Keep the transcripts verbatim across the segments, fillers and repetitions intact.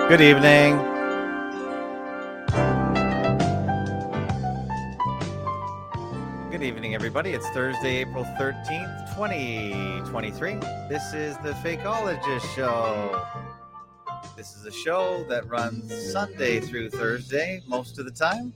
Good evening. Good evening, everybody. It's Thursday, April thirteenth, twenty twenty-three. This is the Fakeologist Show. This is a show that runs Sunday through Thursday most of the time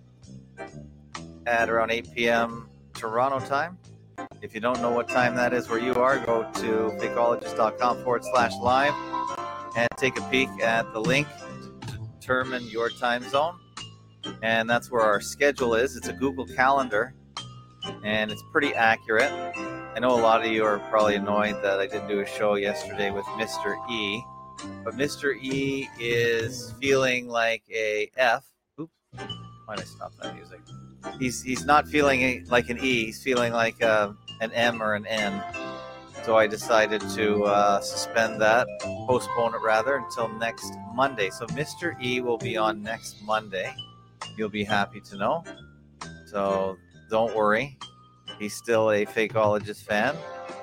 at around eight p.m. Toronto time. If you don't know what time that is where you are, go to fakeologist.com forward slash live and take a peek at the link to determine your time zone. And that's where our schedule is. It's a Google Calendar, and it's pretty accurate. I know a lot of you are probably annoyed that I didn't do a show yesterday with Mister E, but Mister E is feeling like a F. Oops, why did I stop that music? He's he's not feeling like an E. He's feeling like a, an M or an N. So I decided to uh, suspend that, postpone it rather, until next Monday. So Mister E will be on next Monday. You'll be happy to know. So don't worry. He's still a Fakeologist fan,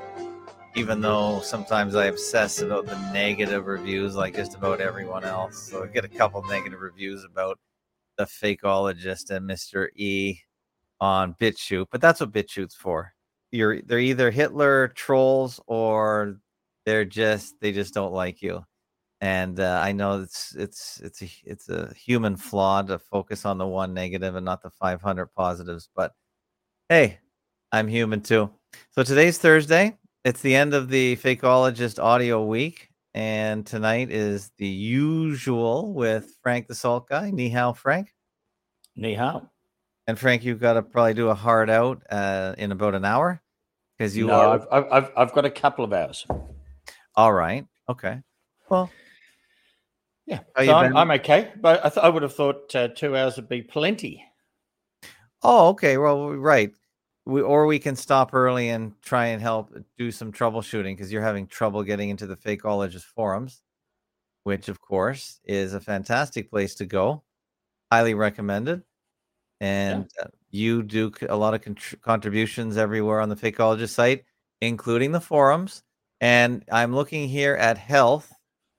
even though sometimes I obsess about the negative reviews like just about everyone else. So I get a couple negative reviews about the Fakeologist and Mister E on BitChute, but that's what BitChute's for. You're they're either Hitler trolls or they're just they just don't like you. And uh, I know it's it's it's a it's a human flaw to focus on the one negative and not the five hundred positives. But hey, I'm human too. So today's Thursday. It's the end of the Fakeologist audio week, and tonight is the usual with Frank the Salt Guy. Ni hao, Frank. Ni hao. And Frank, you've got to probably do a hard out uh, in about an hour because you no, are. I've, I've I've got a couple of hours. All right. Okay. Well. Yeah, so I'm, I'm okay, but I, th- I would have thought uh, two hours would be plenty. Oh, okay. Well, right. We, or we can stop early and try and help do some troubleshooting because you're having trouble getting into the Fakeologist forums, which, of course, is a fantastic place to go. Highly recommended. And yeah. uh, you do a lot of contr- contributions everywhere on the Fakeologist site, including the forums. And I'm looking here at health.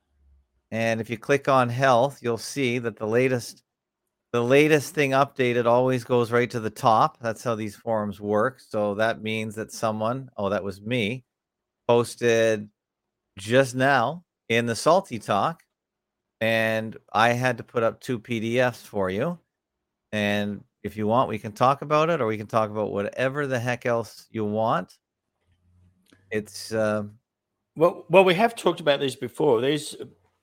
And if you click on health, you'll see that the latest the latest thing updated always goes right to the top. That's how these forums work. So that means that someone, oh, that was me, posted just now in the Salty Talk. And I had to put up two P D Fs for you. And if you want, we can talk about it, or we can talk about whatever the heck else you want. It's uh, well, well, we have talked about these before. There's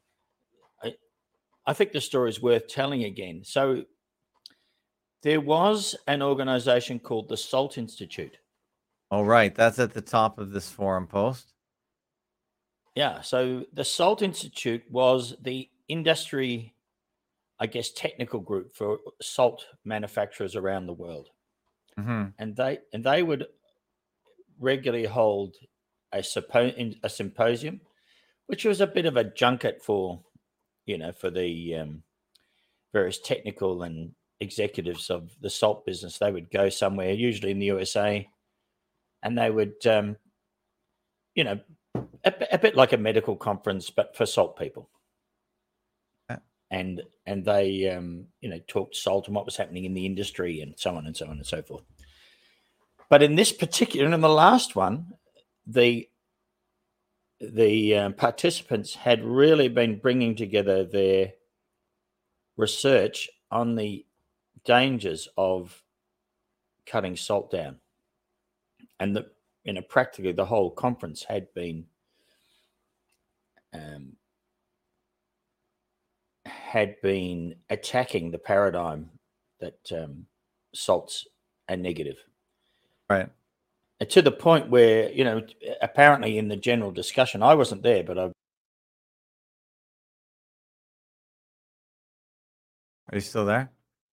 I think the story is worth telling again. So there was an organization called the Salt Institute. Oh, right. That's at the top of this forum post. Yeah. So the Salt Institute was the industry, I guess, technical group for salt manufacturers around the world. Mm-hmm. And they and they would regularly hold a, suppo- a symposium, which was a bit of a junket for you know, for the um, various technical and executives of the salt business. They would go somewhere, usually in the U S A, and they would, um, you know, a, a bit like a medical conference, but for salt people. Okay. And and they, um, you know, talked salt and what was happening in the industry and so on and so on and so forth. But in this particular, and in the last one, the the uh, participants had really been bringing together their research on the dangers of cutting salt down. And the, you know, practically the whole conference had been um, had been attacking the paradigm that um, salts are negative. Right. And to the point where, you know, apparently in the general discussion, I wasn't there, but I. Are you still there?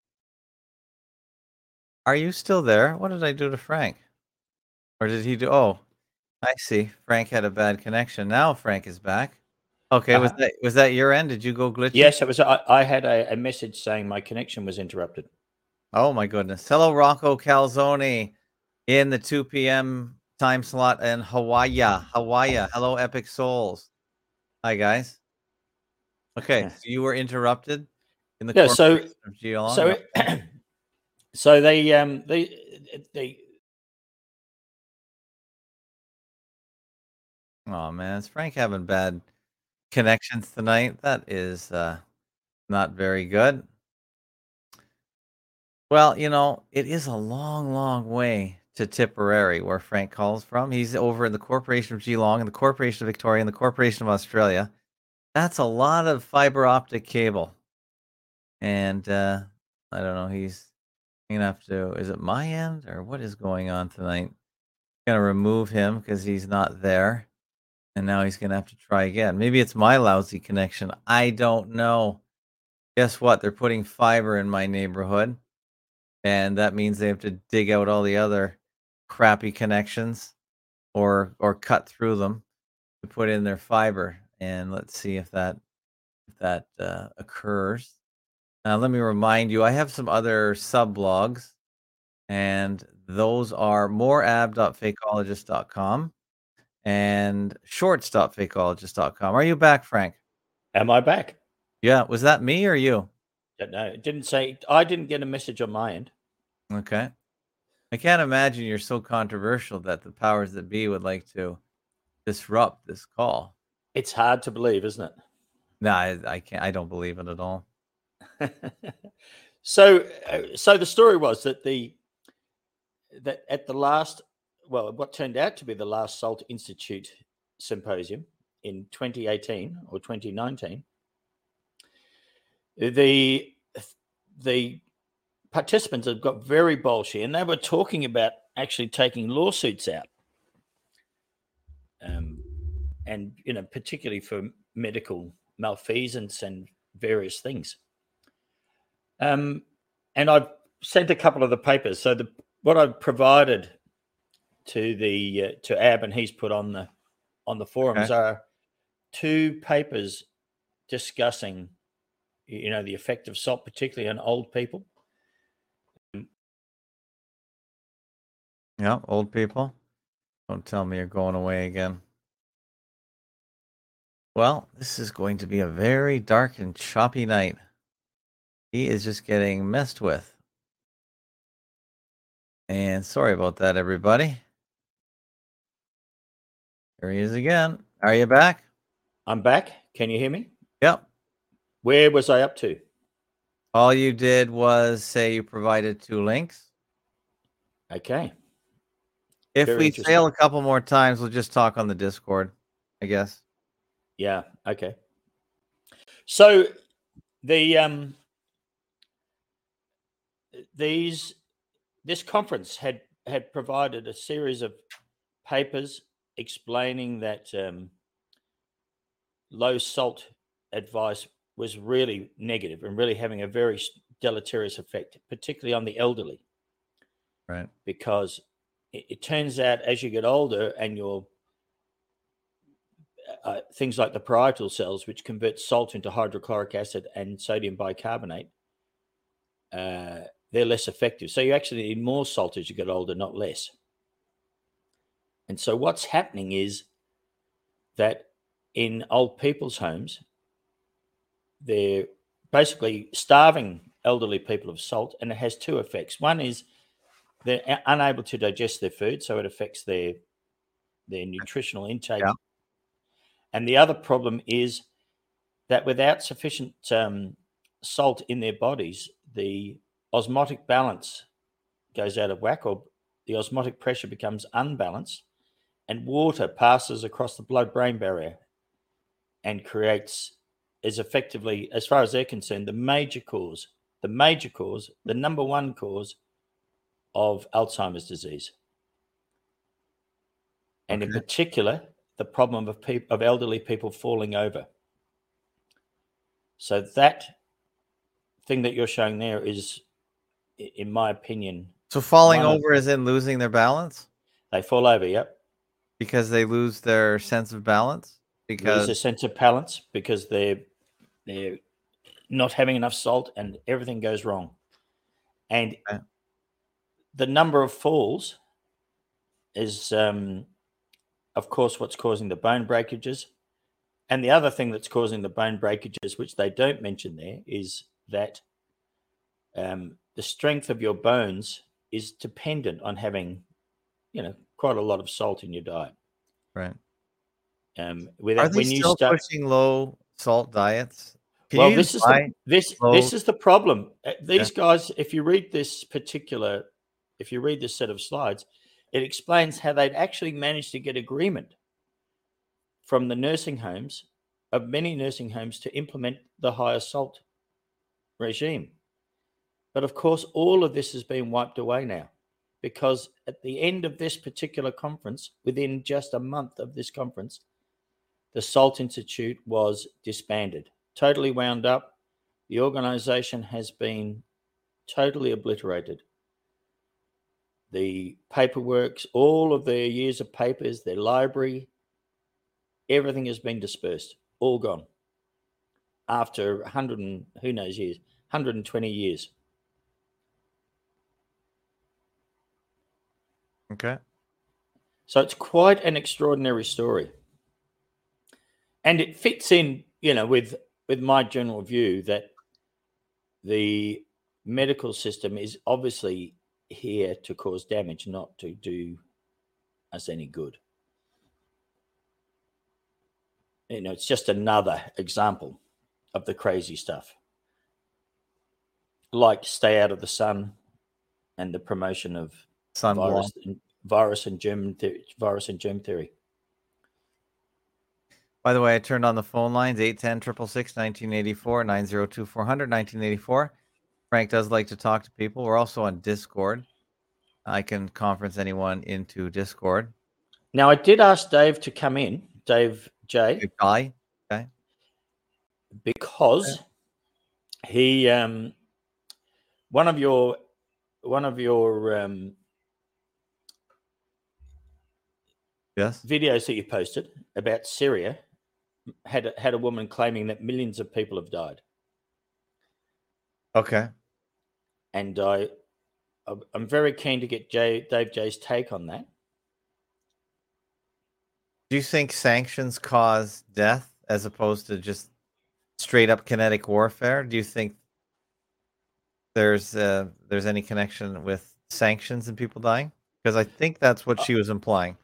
Are you still there? What did I do to Frank? Or did he do? Oh, I see. Frank had a bad connection. Now Frank is back. Okay, uh-huh. was that was that your end? Did you go glitchy? Yes, it was. I, I had a, a message saying my connection was interrupted. Oh my goodness! Hello, Rocco Calzone, in the two p.m. time slot in Hawaii. Hawaii. Hello, Epic Souls. Hi guys. Okay, so you were interrupted in the Yeah, so Corporation of Geelong. so so they um they they Oh man, is Frank having bad connections tonight? That is uh, not very good. Well, you know, it is a long, long way to Tipperary, where Frank calls from. He's over in the Corporation of Geelong and the Corporation of Victoria and the Corporation of Australia. That's a lot of fiber optic cable. And uh, I don't know, he's gonna have to, is it my end or what is going on tonight? Gonna remove him because he's not there. And now he's gonna have to try again. Maybe it's my lousy connection. I don't know. Guess what? They're putting fiber in my neighborhood. And that means they have to dig out all the other crappy connections or or cut through them to put in their fiber. And let's see if that if that uh, occurs. Now, let me remind you, I have some other sub blogs, and those are moreab dot fakeologist dot com and shorts dot fakeologist dot com. Are you back, Frank? am I back? Yeah. Was that me or you? Don't know. It didn't say. I didn't get a message on my end. Okay. I can't imagine you're so controversial that the powers that be would like to disrupt this call. It's hard to believe, isn't it? No, I, I can't. I don't believe it at all. so, uh, so the story was that the that at the last, well, what turned out to be the last Salt Institute symposium in twenty eighteen or twenty nineteen, the the participants have got very bolshy, and they were talking about actually taking lawsuits out, um, and you know, particularly for medical malfeasance and various things. Um, and I've sent a couple of the papers. So the what I've provided to the uh, to Ab and he's put on the on the forums Okay. are two papers discussing, you know, the effect of salt, particularly on old people. Yeah, old people. Don't tell me you're going away again. Well, this is going to be a very dark and choppy night. He is just getting messed with. And sorry about that, everybody. Here he is again. Are you back? I'm back. Can you hear me? Yep. Where was I up to? All you did was say you provided two links. Okay. If Very we interesting. fail a couple more times, we'll just talk on the Discord, I guess. Yeah. Okay. So the um these this conference had had provided a series of papers explaining that um, low salt advice was really negative and really having a very deleterious effect, particularly on the elderly. Right. Because it, it turns out as you get older and your uh, things like the parietal cells, which convert salt into hydrochloric acid and sodium bicarbonate, uh, they're less effective. So you actually need more salt as you get older, not less. And so what's happening is that in old people's homes, they're basically starving elderly people of salt, and it has two effects. One is they're unable to digest their food, so it affects their their nutritional intake. Yeah. And the other problem is that without sufficient um, salt in their bodies, the osmotic balance goes out of whack, or the osmotic pressure becomes unbalanced, and water passes across the blood-brain barrier and creates, is effectively, as far as they're concerned, the major cause, the major cause, the number one cause of Alzheimer's disease. And Okay. in particular, the problem of people, of elderly people falling over. So that thing that you're showing there is, in my opinion, So falling one of- over is in losing their balance they fall over. Yep. because they lose their sense of balance. Lose Because their sense of balance because they're they're not having enough salt and everything goes wrong. And Okay. the number of falls is, um, of course, what's causing the bone breakages. And the other thing that's causing the bone breakages, which they don't mention there, is that um, the strength of your bones is dependent on having, you know, quite a lot of salt in your diet. Right. Um, Are without they when you still start, pushing low salt diets? Can well, you even this is buy the this low? this is the problem. Uh, These Yeah. guys, if you read this particular, if you read this set of slides, it explains how they'd actually managed to get agreement from the nursing homes of many nursing homes to implement the higher salt regime. But of course, all of this has been wiped away now because at the end of this particular conference, within just a month of this conference, the Salt Institute was disbanded, totally wound up. The organization has been totally obliterated. The paperwork, all of their years of papers, their library, everything has been dispersed, all gone after one hundred and who knows years, one hundred twenty years. Okay. So it's quite an extraordinary story. And it fits in, you know, with with my general view that the medical system is obviously here to cause damage, not to do us any good. You know, it's just another example of the crazy stuff, like stay out of the sun and the promotion of Sunblock. virus and virus and germ the- virus and germ theory. By the way, I turned on the phone lines, eight one zero, six six six, nineteen eighty-four, nine zero two, four hundred, nineteen eighty-four. Frank does like to talk to people. We're also on Discord. I can conference anyone into Discord. Now, I did ask Dave to come in, Dave J, Good guy. Okay. because he um one of your one of your um Yes. videos that you posted about Syria had a, had a woman claiming that millions of people have died, Okay. and I I'm very keen to get Jay, Dave J's take on that. Do you think sanctions cause death as opposed to just straight up kinetic warfare? Do you think there's uh, there's any connection with sanctions and people dying? Because I think that's what she was implying.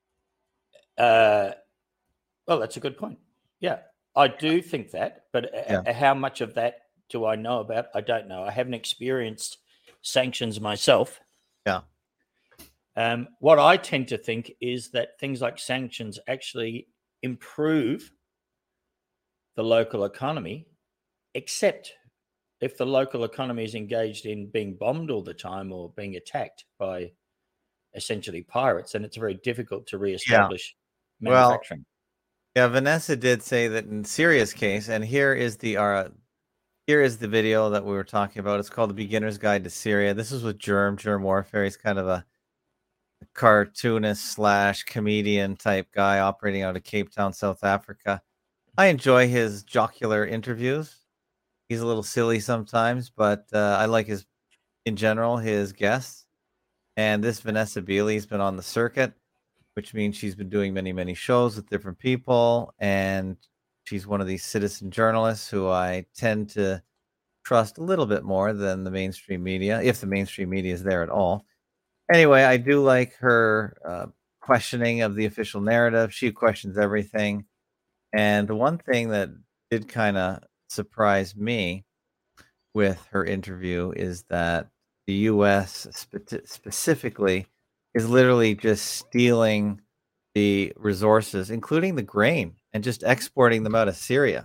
Uh, well, that's a good point. Yeah, I do think that, but Yeah. uh, how much of that do I know about? I don't know. I haven't experienced sanctions myself. Yeah. Um, what I tend to think is that things like sanctions actually improve the local economy, except if the local economy is engaged in being bombed all the time or being attacked by essentially pirates, and it's very difficult to reestablish Well, manufacturing. Yeah, Vanessa did say that in Syria's case, and here is the uh, here is the video that we were talking about. It's called The Beginner's Guide to Syria. This is with Germ, Germ Warfare. He's kind of a cartoonist slash comedian type guy operating out of Cape Town, South Africa. I enjoy his jocular interviews. He's a little silly sometimes, but uh, I like his, in general, his guests. And this Vanessa Beeley's been on the circuit, which means she's been doing many, many shows with different people. And she's one of these citizen journalists who I tend to trust a little bit more than the mainstream media, if the mainstream media is there at all. Anyway, I do like her uh, questioning of the official narrative. She questions everything. And the one thing that did kind of surprise me with her interview is that the U S spe- specifically is literally just stealing the resources, including the grain, and just exporting them out of Syria.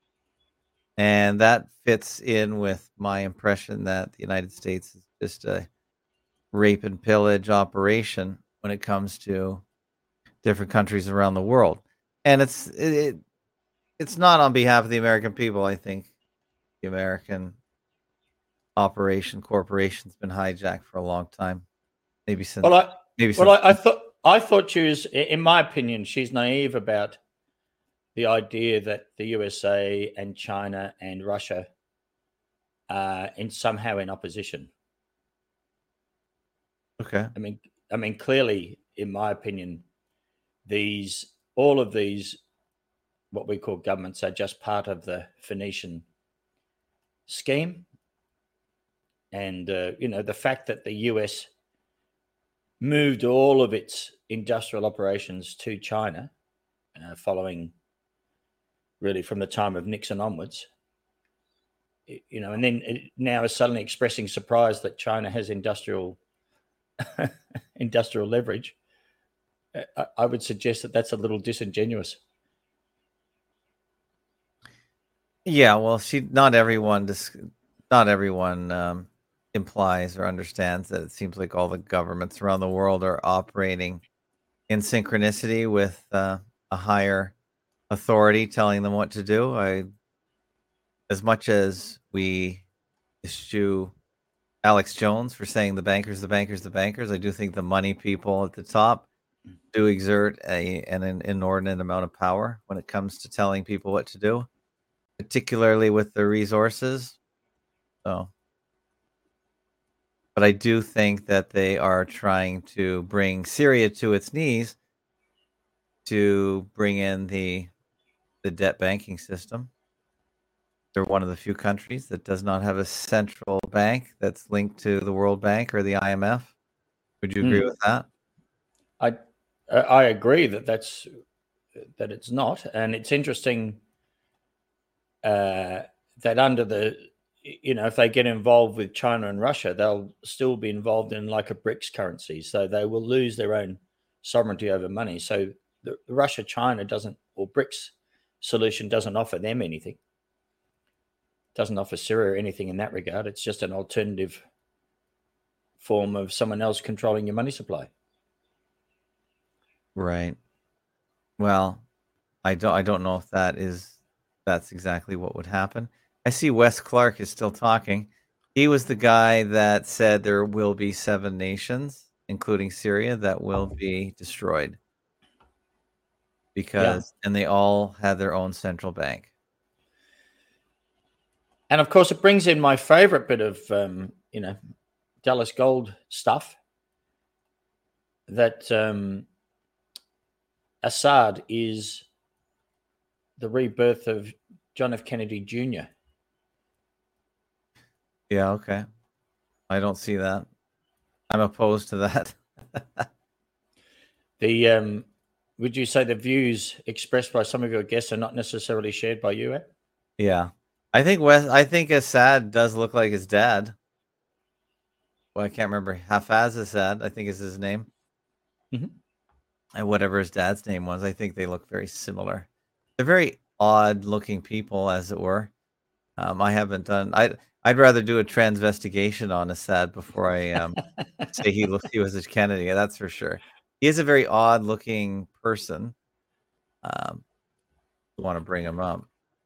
And that fits in with my impression that the United States is just a rape and pillage operation when it comes to different countries around the world. And it's it, it it's not on behalf of the American people. I think the American operation corporation's been hijacked for a long time. Maybe since Well, I, maybe well, since I, I thought I thought she was, in my opinion, she's naive about the idea that the U S A and China and Russia are in somehow in opposition. okay. I mean, I mean, clearly, in my opinion, these all of these what we call governments are just part of the Phoenician scheme. And, uh, you know, the fact that the U S moved all of its industrial operations to China uh, following really from the time of Nixon onwards, you know, and then it now is suddenly expressing surprise that China has industrial industrial leverage. I, I would suggest that that's a little disingenuous. Yeah, well, she not everyone dis, not everyone um, implies or understands that it seems like all the governments around the world are operating in synchronicity with uh, a higher authority telling them what to do. I, as much as we eschew Alex Jones for saying the bankers, the bankers, the bankers, I do think the money people at the top do exert a, an, an inordinate amount of power when it comes to telling people what to do, particularly with the resources. So, but I do think that they are trying to bring Syria to its knees to bring in the the debt banking system. They're one of the few countries that does not have a central bank that's linked to the World Bank or the I M F. Would you agree mm. with that? I I agree that that's that it's not, and it's interesting uh, that under the you know if they get involved with China and Russia, they'll still be involved in like a BRICS currency, so they will lose their own sovereignty over money. So the Russia China doesn't or BRICS solution doesn't offer them anything. Doesn't offer Syria anything in that regard. It's just an alternative form of someone else controlling your money supply. Right. Well, I don't. I don't know if that is that's exactly what would happen. I see Wes Clark is still talking. He was the guy that said there will be seven nations, including Syria, that will be destroyed because, yeah. and they all have their own central bank. And of course, it brings in my favorite bit of, um, you know, Dallas Gold stuff that um, Assad is the rebirth of John F. Kennedy Junior Yeah, okay. I don't see that. I'm opposed to that. the um, would you say the views expressed by some of your guests are not necessarily shared by you, Ed? Yeah. I think Wes. I think Assad does look like his dad. Well, I can't remember. Hafez Assad, I think is his name. Mm-hmm. And whatever his dad's name was, I think they look very similar. They're very odd-looking people, as it were. Um, I haven't done. I'd I'd rather do a transvestigation on Assad before I um, say he looked. He was a Kennedy. That's for sure. He is a very odd-looking person. Um, I want to bring him up.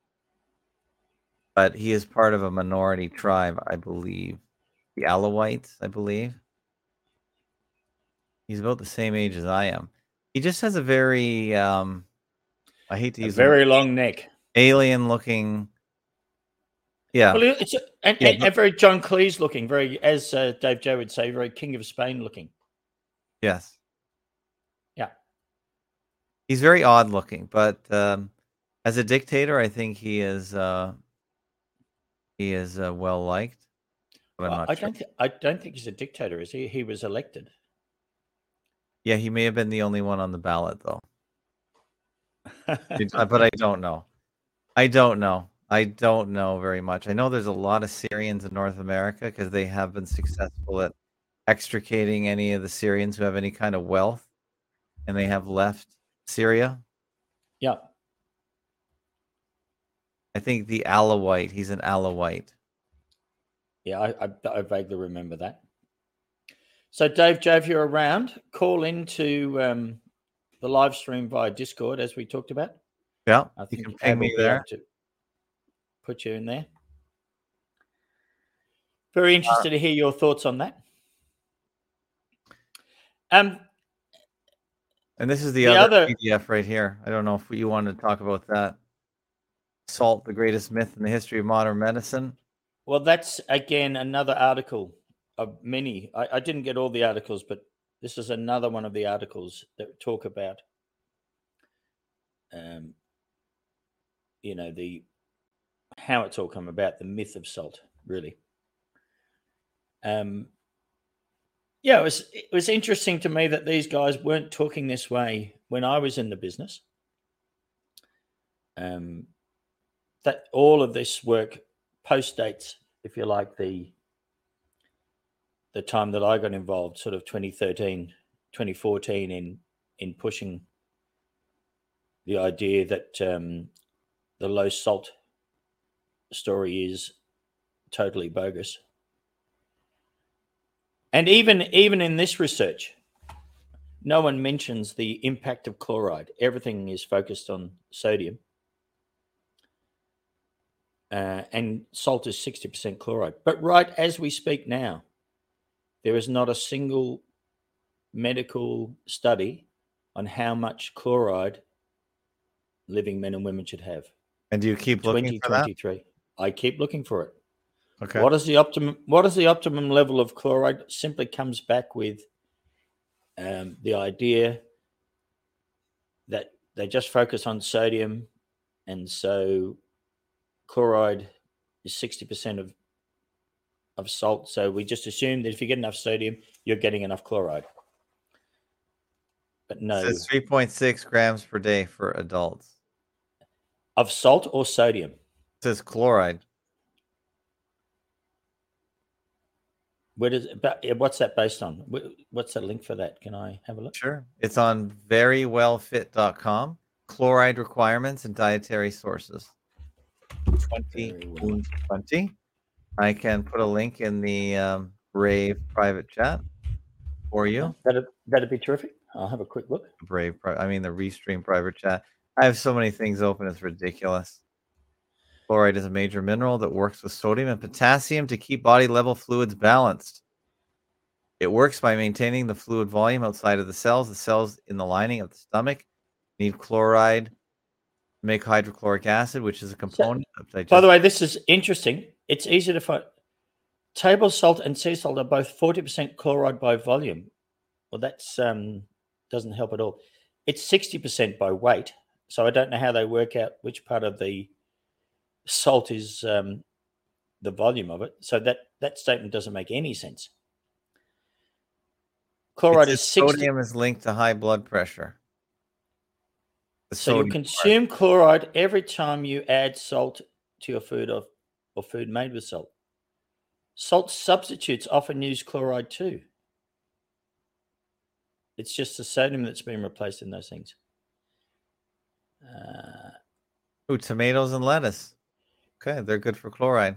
But he is part of a minority tribe, I believe. The Alawites, I believe. He's about the same age as I am. He just has a very, um, I hate to use a very long neck. Alien-looking, yeah. Well, it's a, and, yeah, and, and very John Cleese looking, very, as uh, Dave Joe would say, very King of Spain looking. Yes. Yeah. He's very odd looking, but um, as a dictator, I think he is... Uh, He is uh, well liked. But I'm well, not I sure. don't. Th- I don't think he's a dictator, is he? He was elected. Yeah, he may have been the only one on the ballot, though. But I don't know. I don't know. I don't know very much. I know there's a lot of Syrians in North America because they have been successful at extricating any of the Syrians who have any kind of wealth, and they have left Syria. Yeah. I think the Alawite, he's an Alawite. Yeah, I, I, I vaguely remember that. So, Dave, Joe, if you're around, call into um, the live stream via Discord, as we talked about. Yeah, I think you can ping me there. To put you in there. Very interested uh, to hear your thoughts on that. Um, and this is the, the other, other P D F right here. I don't know if you wanted to talk about that. Salt, the greatest myth in the history of modern medicine. Well, that's, again, another article of many. I, I didn't get all the articles, but this is another one of the articles that talk about um, you know, the how it's all come about, the myth of salt, really. Um, yeah, it was it was interesting to me that these guys weren't talking this way when I was in the business. Um, that all of this work post dates, if you like, the the time that I got involved, sort of twenty thirteen, twenty fourteen, in in pushing the idea that um, the low salt story is totally bogus. And even even in this research, no one mentions the impact of chloride. Everything is focused on sodium. Uh, and salt is sixty percent chloride. But right as we speak now, there is not a single medical study on how much chloride living men and women should have. And do you keep looking for that? twenty twenty-three. I keep looking for it. Okay. What is the optimum? What is the optimum level of chloride? Simply comes back with um, the idea that they just focus on sodium, and so chloride is sixty percent of of salt. So we just assume that if you get enough sodium, you're getting enough chloride. But no, It's three point six grams per day for adults. Of salt or sodium? It says chloride. Where does what's that based on? What's the link for that? Can I have a look? Sure. It's on very well fit dot com. Chloride requirements and dietary sources. twenty twenty. I can put a link in the um, Brave private chat for you. That'd, that'd be terrific. I'll have a quick look. Brave, I mean the Restream private chat. I have so many things open, it's ridiculous. Chloride is a major mineral that works with sodium and potassium to keep body level fluids balanced. It works by maintaining the fluid volume outside of the cells. The cells in the lining of the stomach need chloride to make hydrochloric acid, which is a component so, of digestion. By the way, this is interesting. It's easy to find. Table salt and sea salt are both forty percent chloride by volume. Well, that's um, doesn't help at all. It's sixty percent by weight. So I don't know how they work out which part of the salt is um, the volume of it. So that, that statement doesn't make any sense. Chloride is sixty. Sodium is linked to high blood pressure. The so you consume part. chloride every time you add salt to your food or, or food made with salt. Salt substitutes often use chloride too. It's just the sodium that's been replaced in those things. Uh, Ooh, tomatoes and lettuce. Okay, they're good for chloride.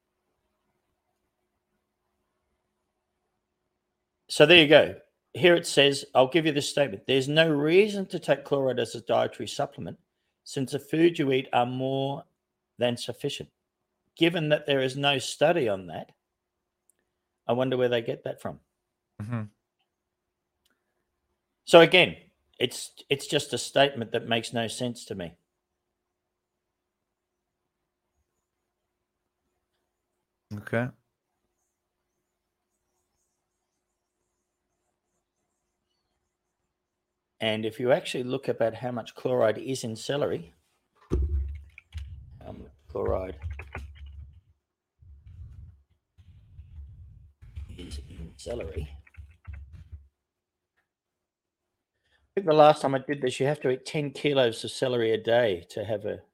So there you go. Here it says, I'll give you this statement. There's no reason to take chloride as a dietary supplement since the food you eat are more than sufficient. Given that there is no study on that, I wonder where they get that from. Mm-hmm. So again, it's it's just a statement that makes no sense to me. Okay. And if you actually look about how much chloride is in celery, um, chloride is in celery. I think the last time I did this, you have to eat ten kilos of celery a day to have a.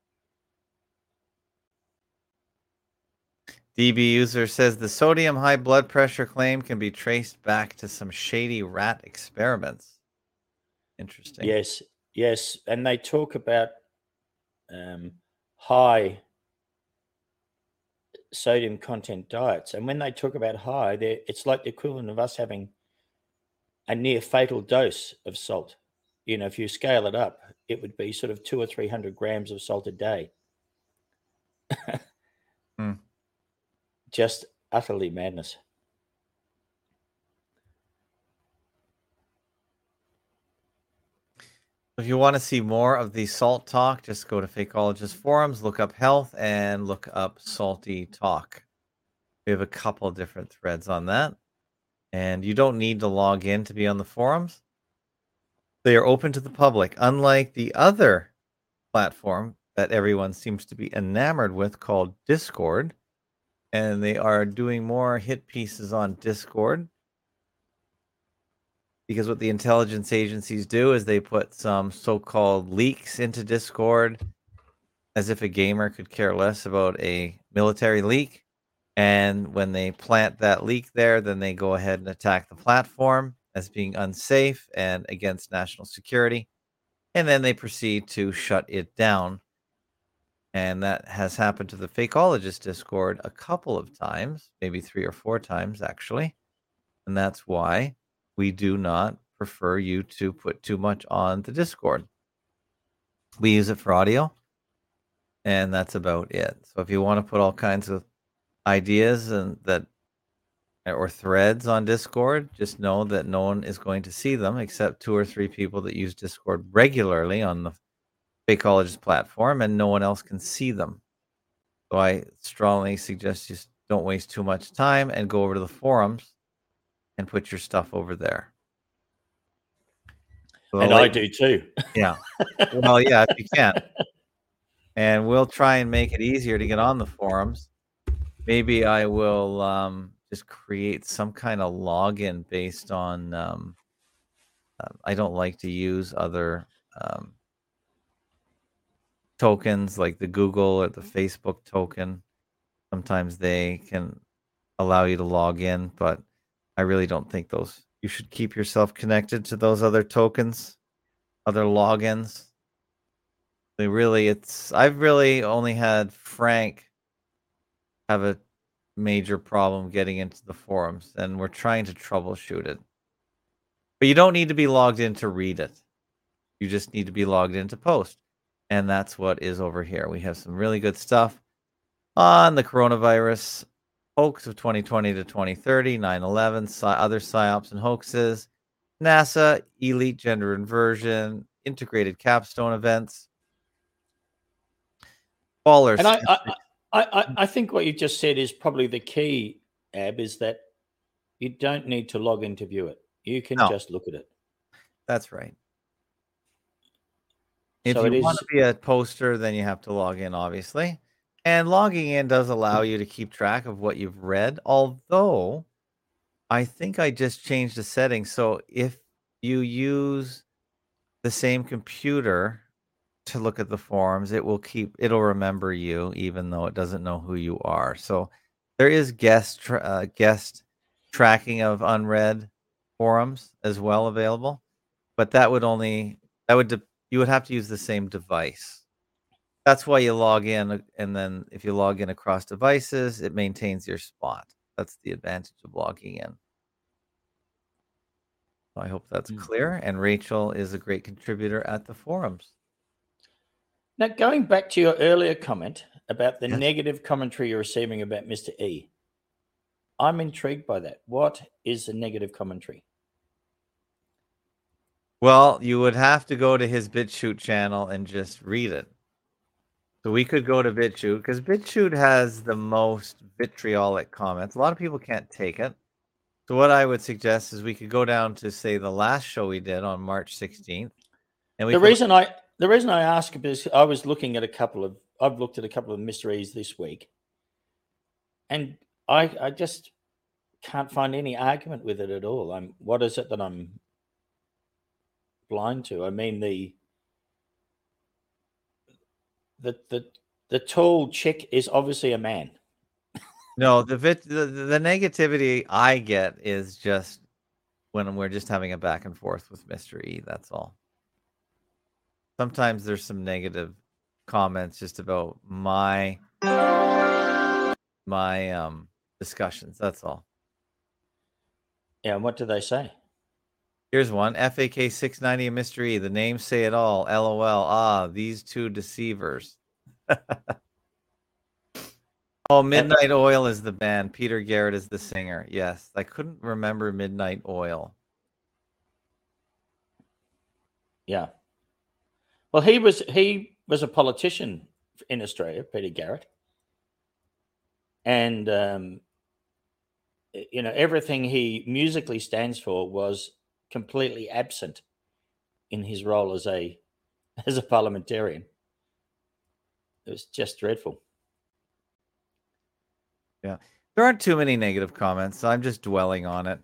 D B user says the sodium high blood pressure claim can be traced back to some shady rat experiments. Interesting. Yes, yes. And they talk about um, high sodium content diets. And when they talk about high, it's like the equivalent of us having a near fatal dose of salt. You know, if you scale it up, it would be sort of two or three hundred grams of salt a day. hmm. Just utterly madness. If you want to see more of the salt talk, just go to Fakeologist forums, look up health, and look up salty talk. We have a couple of different threads on that. And you don't need to log in to be on the forums. They are open to the public. Unlike the other platform, that everyone seems to be enamored with called Discord. And they are doing more hit pieces on Discord. Because what the intelligence agencies do is they put some so-called leaks into Discord, as if a gamer could care less about a military leak. And when they plant that leak there, then they go ahead and attack the platform as being unsafe and against national security. And then they proceed to shut it down. And that has happened to the Fakeologist Discord a couple of times, maybe three or four times, actually. And that's why we do not prefer you to put too much on the Discord. We use it for audio, and that's about it. So if you want to put all kinds of ideas and that or threads on Discord, just know that no one is going to see them except two or three people that use Discord regularly on the Fakeologist platform, and no one else can see them. So I strongly suggest you don't waste too much time and go over to the forums and put your stuff over there. So and I do too. Yeah. Well, yeah, if you can. And we'll try and make it easier to get on the forums. Maybe I will um, just create some kind of login based on. Um, uh, I don't like to use other um, tokens like the Google or the Facebook token. Sometimes they can allow you to log in, but I really don't think those. You should keep yourself connected to those other tokens, other logins. They really, it's. I've really only had Frank have a major problem getting into the forums, and we're trying to troubleshoot it. But you don't need to be logged in to read it. You just need to be logged in to post. And that's what is over here. We have some really good stuff on the coronavirus hoax of twenty twenty to twenty thirty, nine eleven, other psyops and hoaxes, NASA, elite gender inversion, integrated capstone events. Ballers. And I, I, I, I think what you just said is probably the key, Ab, is that you don't need to log in to view it. You can No. just look at it. That's right. If So you it want is- to be a poster, then you have to log in, obviously. And logging in does allow you to keep track of what you've read, although I think I just changed the settings. So if you use the same computer to look at the forums, it will keep, it'll remember you, even though it doesn't know who you are. So there is guest tra- uh, guest tracking of unread forums as well available, but that would only that would de- you would have to use the same device. That's why you log in, and then if you log in across devices, it maintains your spot. That's the advantage of logging in. So I hope that's Mm. clear. And Rachel is a great contributor at the forums. Now, going back to your earlier comment about the Yes. negative commentary you're receiving about Mister E, I'm intrigued by that. What is the negative commentary? Well, you would have to go to his BitChute channel and just read it. So we could go to BitChute because BitChute has the most vitriolic comments. A lot of people can't take it. So what I would suggest is we could go down to, say, the last show we did on March sixteenth. And we The could, reason I the reason I ask is I was looking at a couple of I've looked at a couple of Mister E's this week, and I I just can't find any argument with it at all. I'm what is it that I'm blind to? I mean the the the the tall chick is obviously a man. no, the, vit, the the negativity I get is just when we're just having a back and forth with Mister E. That's all. Sometimes there's some negative comments just about my my um discussions. That's all. Yeah, and what do they say? Here's one. F A K six ninety and Mister E. The names say it all. LOL. Ah, these two deceivers. Oh, Midnight Oil is the band. Peter Garrett is the singer. Yes, I couldn't remember Midnight Oil. Yeah. Well, he was he was a politician in Australia, Peter Garrett, and um, you know everything he musically stands for was completely absent in his role as a as a parliamentarian. was just dreadful. Yeah. There aren't too many negative comments, so I'm just dwelling on it.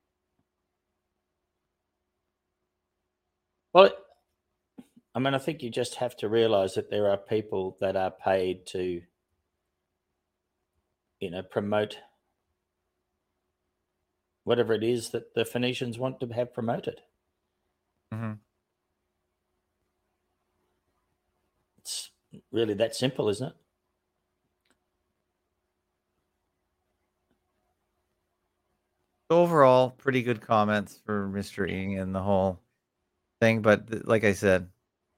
Well, I mean, I think you just have to realize that there are people that are paid to, you know, promote whatever it is that the Phoenicians want to have promoted. Mm-hmm. It's really that simple, isn't it? Overall, pretty good comments for Mister Ng and the whole thing, but th- like I said,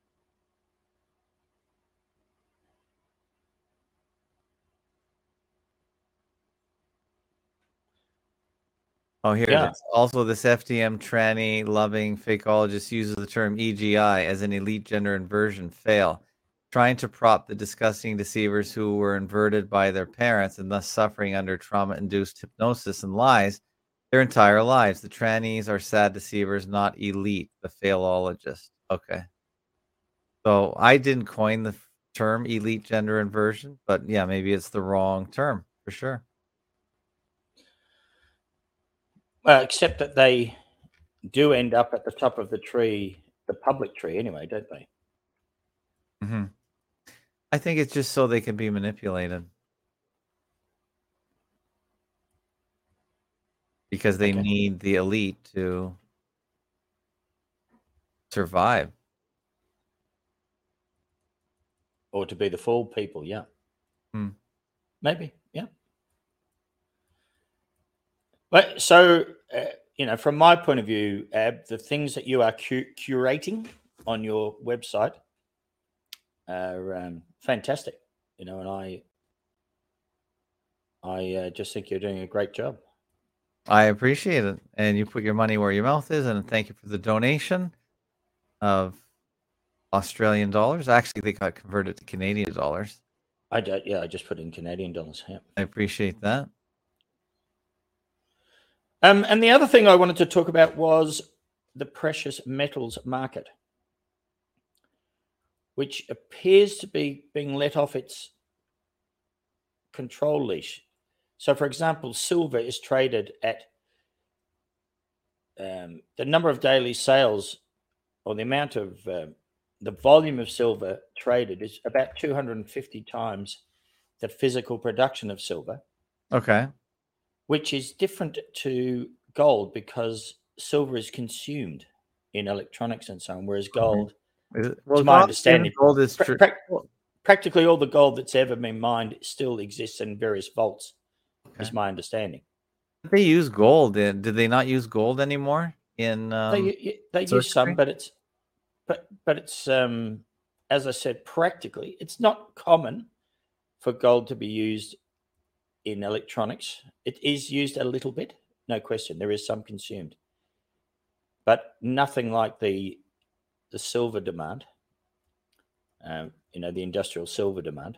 oh, here Yeah. it is. Also, this F D M tranny loving fakeologist uses the term E G I as an elite gender inversion fail, trying to prop the disgusting deceivers who were inverted by their parents and thus suffering under trauma-induced hypnosis and lies their entire lives. The trannies are sad deceivers, not elite, the failologist. Okay. So I didn't coin the term elite gender inversion, but yeah, maybe it's the wrong term for sure. Well, except that they do end up at the top of the tree, the public tree anyway, don't they? Mm-hmm. I think it's just so they can be manipulated. Because they Okay. need the elite to survive. Or to be the full people, yeah. Hmm. Maybe, yeah. But so, uh, you know, from my point of view, Ab, the things that you are cu- curating on your website are um, fantastic, you know, and I, I uh, just think you're doing a great job. I appreciate it. And you put your money where your mouth is. And thank you for the donation of Australian dollars. Actually, they got converted to Canadian dollars. I don't, yeah, I just put in Canadian dollars. Yeah. I appreciate that. Um, and the other thing I wanted to talk about was the precious metals market, which appears to be being let off its control leash. So, for example, silver is traded at um, the number of daily sales, or the amount of um, the volume of silver traded is about two hundred fifty times the physical production of silver. Okay. Which is different to gold because silver is consumed in electronics and so on, whereas gold, mm-hmm. it, well, to my understanding, gold is pra- tr- pra- practically all the gold that's ever been mined still exists in various vaults, okay. is my understanding. They use gold. In, did they not use gold anymore? In um, they they use some, but it's but but it's um, as I said, practically it's not common for gold to be used in electronics. It is used a little bit, no question. There is some consumed, but nothing like the the silver demand. Um, you know, the industrial silver demand.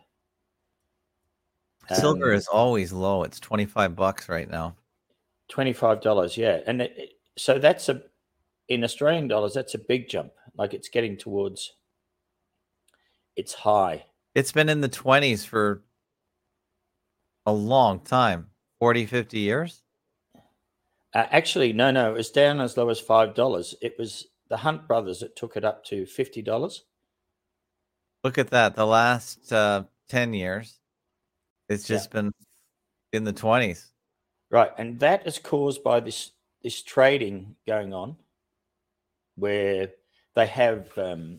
Silver um, is always low. It's twenty-five bucks right now. twenty-five dollars, yeah, and it, it, so that's a in Australian dollars. That's a big jump. Like it's getting towards its high. It's been in the twenties for a long time, forty, fifty years. Uh, actually, no, no, it was down as low as five dollars. It was the Hunt brothers that took it up to fifty dollars. Look at that. The last uh, ten years, it's just yeah. been in the twenties. Right. And that is caused by this, this trading going on where they have, um,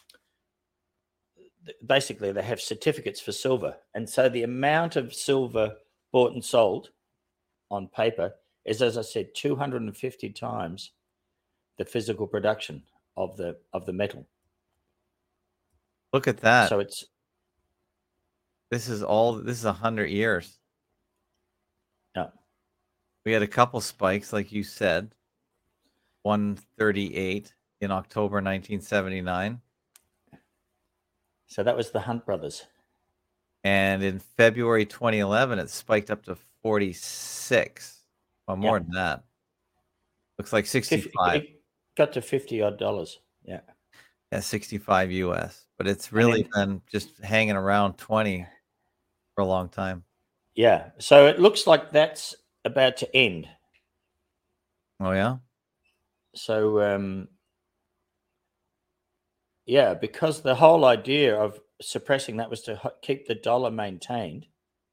basically they have certificates for silver. And so the amount of silver bought and sold on paper is, as I said, two hundred fifty times the physical production of the, of the metal. Look at that. So it's, this is all, this is a hundred years. Yeah. We had a couple spikes, like you said, one thirty-eight in October nineteen seventy-nine. So that was the Hunt brothers. And in February twenty eleven, it spiked up to forty-six. Well, more yeah. than that. Looks like sixty-five. It got to fifty odd dollars. Yeah. Yeah, sixty-five U S. but it's really then, been just hanging around twenty for a long time. Yeah. So it looks like that's about to end. Oh, yeah? So, um, yeah, because the whole idea of suppressing that was to keep the dollar maintained.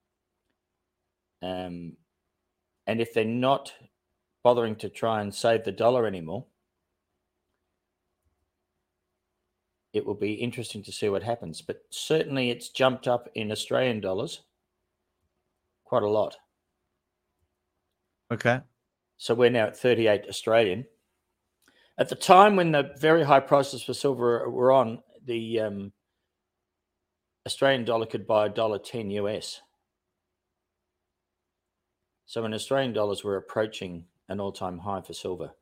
Um, and if they're not bothering to try and save the dollar anymore, it will be interesting to see what happens. But certainly it's jumped up in Australian dollars quite a lot. Okay. So we're now at thirty-eight Australian. At the time when the very high prices for silver were on, the um, Australian dollar could buy one dollar ten U S. So in Australian dollars, we're approaching an all-time high for silver.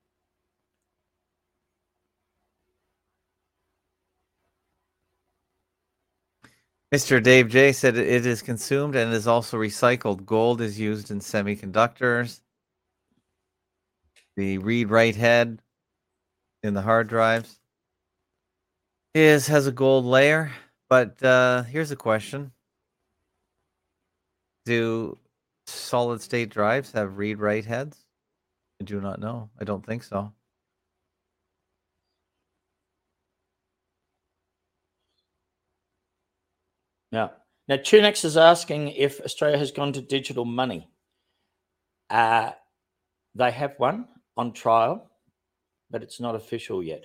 Mister Dave J said it is consumed and is also recycled. Gold is used in semiconductors. The read-write head in the hard drives is has a gold layer. But uh, here's a question. Do solid-state drives have read-write heads? I do not know. I don't think so. Yeah. Now, Tunex is asking if Australia has gone to digital money. Uh, they have one on trial, but it's not official yet.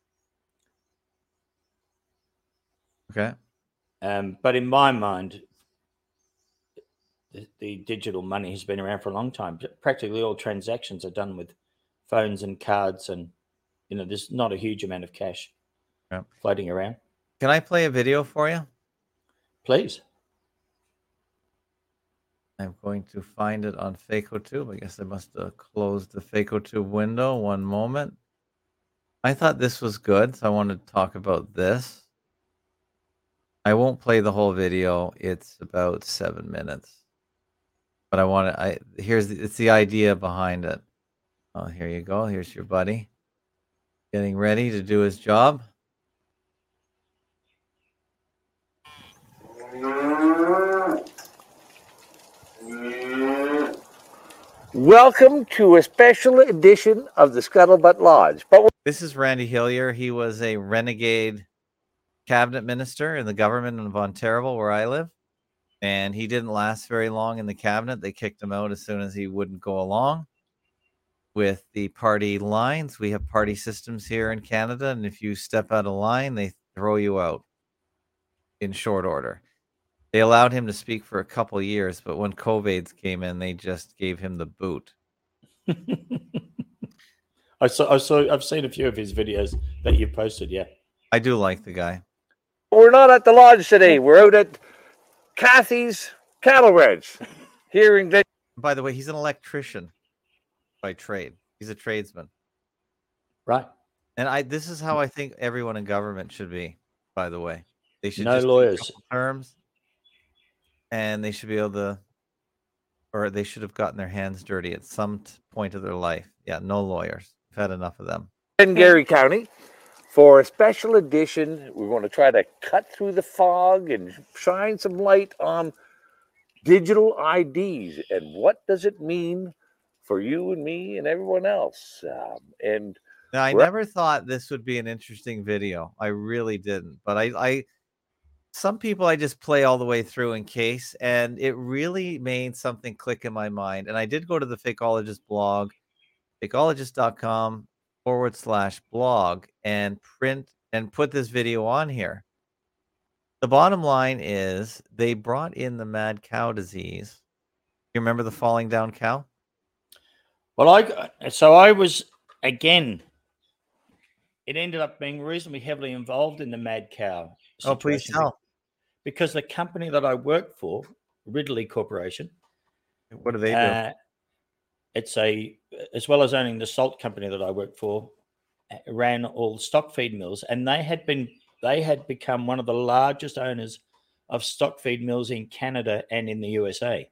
Okay. Um, but in my mind, the, the digital money has been around for a long time. Practically all transactions are done with phones and cards, and you know, there's not a huge amount of cash Yeah. floating around. Can I play a video for you? Please. I'm going to find it on FakeOTube. I guess I must have closed the FakeOTube window. One moment. I thought this was good, so I wanted to talk about this. I won't play the whole video. It's about seven minutes. But I want to, I, here's, the, it's the idea behind it. Oh, here you go. Here's your buddy getting ready to do his job. Welcome to a special edition of the Scuttlebutt Lodge. But this is Randy Hillier. He was a renegade cabinet minister in the government of Ontario, where I live. And he didn't last very long in the cabinet. They kicked him out as soon as he wouldn't go along with the party lines. We have party systems here in Canada. And if you step out of line, they throw you out in short order. They allowed him to speak for a couple of years, but when COVID came in, they just gave him the boot. I saw, I saw, I've seen a few of his videos that you posted. Yeah, I do like the guy. We're not at the lodge today. We're out at Kathy's Cattle Ranch here in Glen. By the way, he's an electrician by trade. He's a tradesman, right? And I this is how I think everyone in government should be. By the way, they should no just lawyers terms. And they should be able to, or they should have gotten their hands dirty at some t- point of their life. Yeah, no lawyers. We've had enough of them. In Gary County for a special edition. We're going to try to cut through the fog and shine some light on digital I Ds and what does it mean for you and me and everyone else. Um, and now, I never thought this would be an interesting video. I really didn't. But I, I some people I just play all the way through in case, and it really made something click in my mind. And I did go to the Fakeologist blog, fakeologist.com forward slash blog, and print and put this video on here. The bottom line is they brought in the mad cow disease. You remember the falling down cow? Well, I so I was again. It ended up being reasonably heavily involved in the mad cow situation. Oh, please tell. Because the company that I work for, Ridley Corporation, what do they do? Uh, it's a, as well as owning the salt company that I work for, ran all stock feed mills, and they had been, they had become one of the largest owners of stock feed mills in Canada and in the U S A.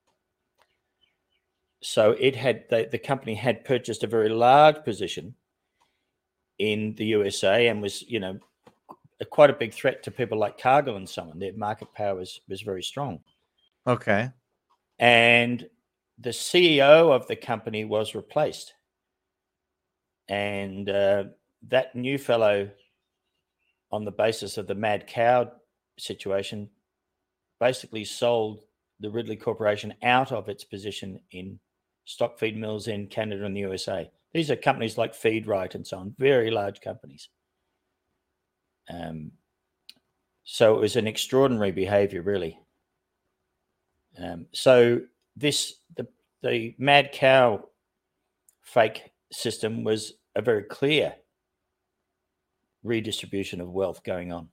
So it had, the, the company had purchased a very large position in the U S A and was, you know, a, quite a big threat to people like Cargill and so on. Their market power was, was very strong. Okay. And the C E O of the company was replaced. And uh, that new fellow, on the basis of the mad cow situation, basically sold the Ridley Corporation out of its position in stock feed mills in Canada and the U S A. These are companies like Feedright and so on, very large companies. Um, so it was an extraordinary behavior, really. Um, so this the the mad cow fake system was a very clear redistribution of wealth going on.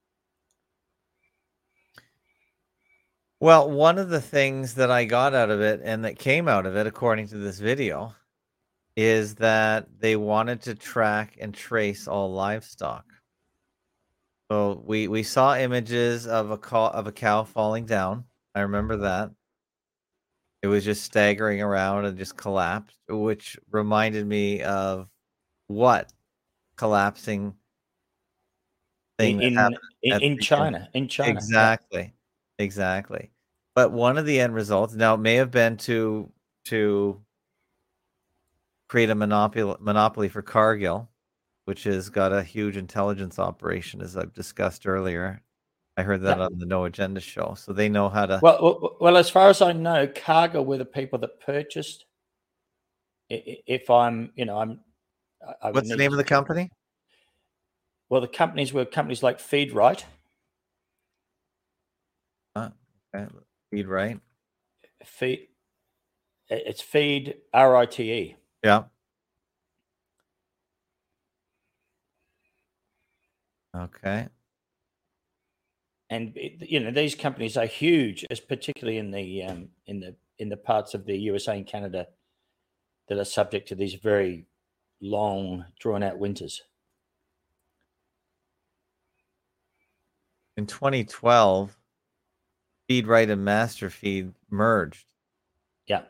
Well, one of the things that I got out of it and that came out of it, according to this video, is that they wanted to track and trace all livestock. So we we saw images of a cow, of a cow falling down. I remember that. It was just staggering around and just collapsed, which reminded me of what collapsing thing that in happened in, at in the- China. In China, yeah. Exactly, exactly. But one of the end results now it may have been to to create a monopoly monopoly for Cargill, which has got a huge intelligence operation, as I've discussed earlier. I heard that Yeah. on the No Agenda show, so they know how to. Well, well, well, as far as I know, Cargill were the people that purchased. I- i- If I'm, you know, I'm. I- I would What's the need name to of the check. company? Well, the companies were companies like Feedright, Okay, Feed right. Feed. It's Feed R I T E. Yeah. Okay. And it- you know these companies are huge, as particularly in the um, in the in the parts of the U S A and Canada that are subject to these very long, drawn-out winters. In twenty twelve, Feed Right and Master Feed merged. Yeah.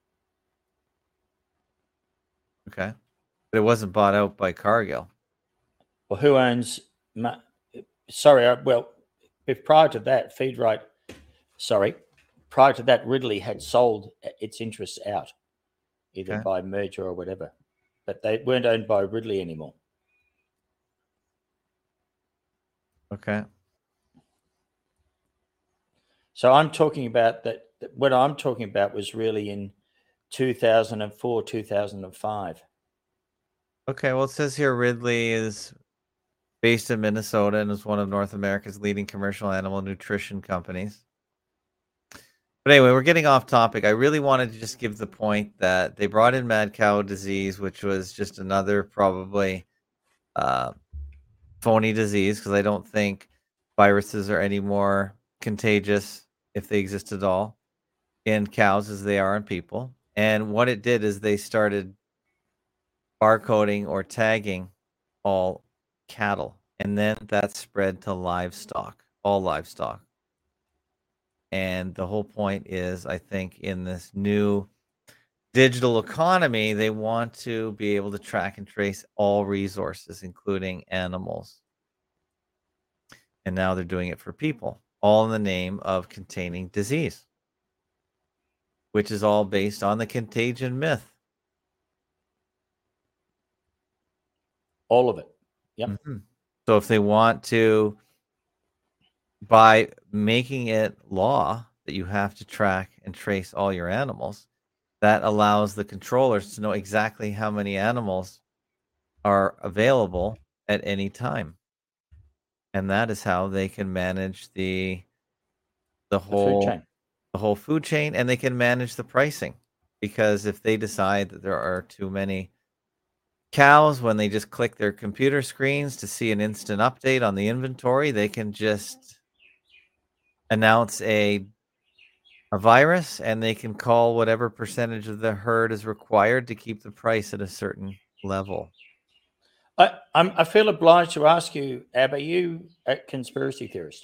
Okay. But it wasn't bought out by Cargill. Well, who owns? Ma- sorry, uh, well, if prior to that, Feedright, sorry, prior to that, Ridley had sold its interests out, either Okay. by merger or whatever, but they weren't owned by Ridley anymore. Okay. So I'm talking about that. that what I'm talking about was really in two thousand four, two thousand five. Okay. Well, it says here Ridley is based in Minnesota and is one of North America's leading commercial animal nutrition companies. But anyway, we're getting off topic. I really wanted to just give the point that they brought in mad cow disease, which was just another probably uh, phony disease, because I don't think viruses are any more contagious, if they exist at all, in cows as they are in people. And what it did is they started barcoding or tagging all cattle, and then that spread to livestock, all livestock. And the whole point is, I think, in this new digital economy, they want to be able to track and trace all resources, including animals. And now they're doing it for people, all in the name of containing disease, which is all based on the contagion myth. All of it. Yep. Mm-hmm. So if they want to, by making it law that you have to track and trace all your animals, that allows the controllers to know exactly how many animals are available at any time. And that is how they can manage the the whole The food chain. the whole food chain, and they can manage the pricing. Because if they decide that there are too many cows, when they just click their computer screens to see an instant update on the inventory, they can just announce a a virus, and they can call whatever percentage of the herd is required to keep the price at a certain level. I, I'm, I feel obliged to ask you, Ab, are you a conspiracy theorist?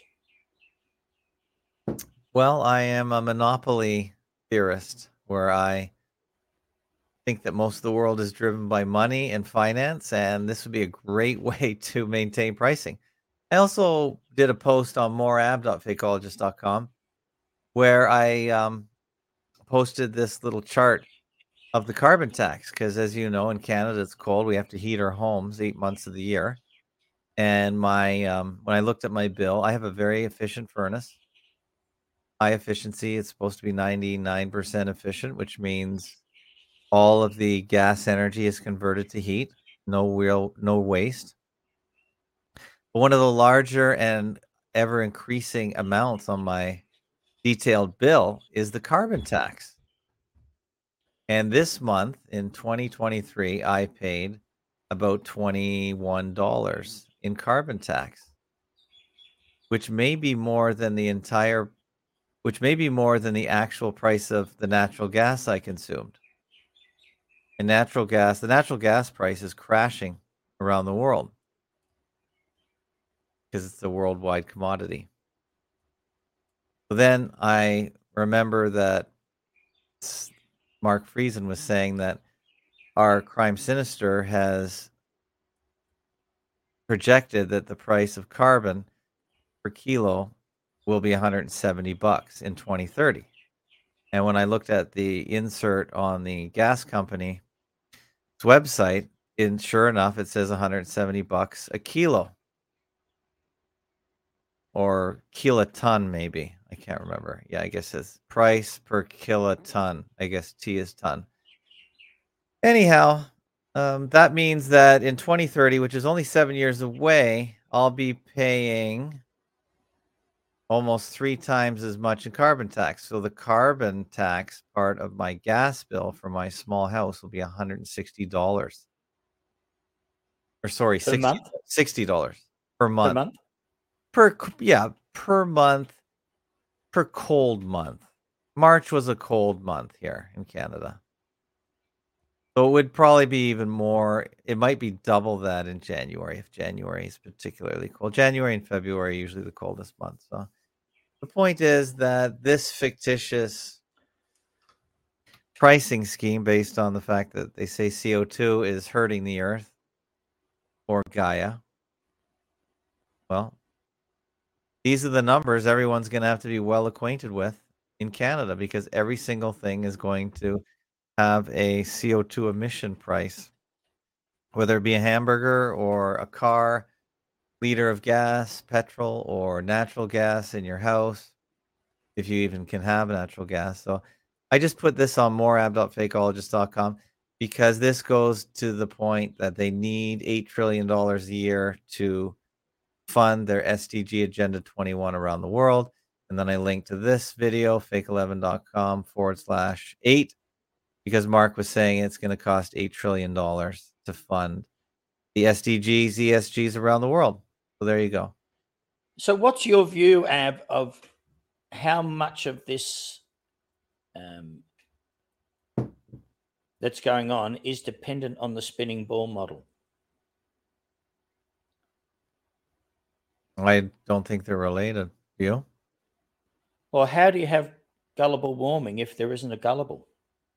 Well, I am a monopoly theorist, where I think that most of the world is driven by money and finance, and this would be a great way to maintain pricing. I also did a post on moreab dot fakeologist dot com where I um, posted this little chart of the carbon tax because, as you know, in Canada it's cold. We have to heat our homes eight months of the year. And my um, when I looked at my bill, I have a very efficient furnace, high efficiency. It's supposed to be ninety-nine percent efficient, which means all of the gas energy is converted to heat. No real, no waste. But one of the larger and ever increasing amounts on my detailed bill is the carbon tax. And this month in twenty twenty-three, I paid about twenty-one dollars in carbon tax, which may be more than the entire, which may be more than the actual price of the natural gas I consumed. And natural gas, the natural gas price is crashing around the world because it's a worldwide commodity. So then I remember that Mark Friesen was saying that our Crime Sinister has projected that the price of carbon per kilo will be one hundred seventy bucks in twenty thirty. And when I looked at the insert on the gas company's website, and sure enough, it says one hundred seventy bucks a kilo. Or kiloton, maybe. I can't remember. Yeah, I guess it's price per kiloton. I guess T is ton. Anyhow, um, that means that in twenty thirty, which is only seven years away, I'll be paying almost three times as much in carbon tax. So the carbon tax part of my gas bill for my small house will be one hundred sixty dollars. Or sorry, Per sixty month? sixty dollars per month. Per month? Per yeah, per month, per cold month. March was a cold month here in Canada. So it would probably be even more. It might be double that in January if January is particularly cold. January and February are usually the coldest months. So the point is that this fictitious pricing scheme based on the fact that they say C O two is hurting the earth or Gaia, well, these are the numbers everyone's going to have to be well acquainted with in Canada because every single thing is going to have a C O two emission price, whether it be a hamburger or a car, liter of gas, petrol, or natural gas in your house, if you even can have natural gas. So I just put this on moreab dot fakeologist dot com because this goes to the point that they need eight trillion dollars a year to fund their S D G Agenda twenty-one around the world. And then I link to this video, fake eleven dot com forward slash eight, because Mark was saying it's going to cost eight trillion dollars to fund the S D Gs, E S Gs around the world. So there you go. So what's your view, Ab, of how much of this um, that's going on is dependent on the spinning ball model? I don't think they're related. You? Well, how do you have gullible warming if there isn't a gullible?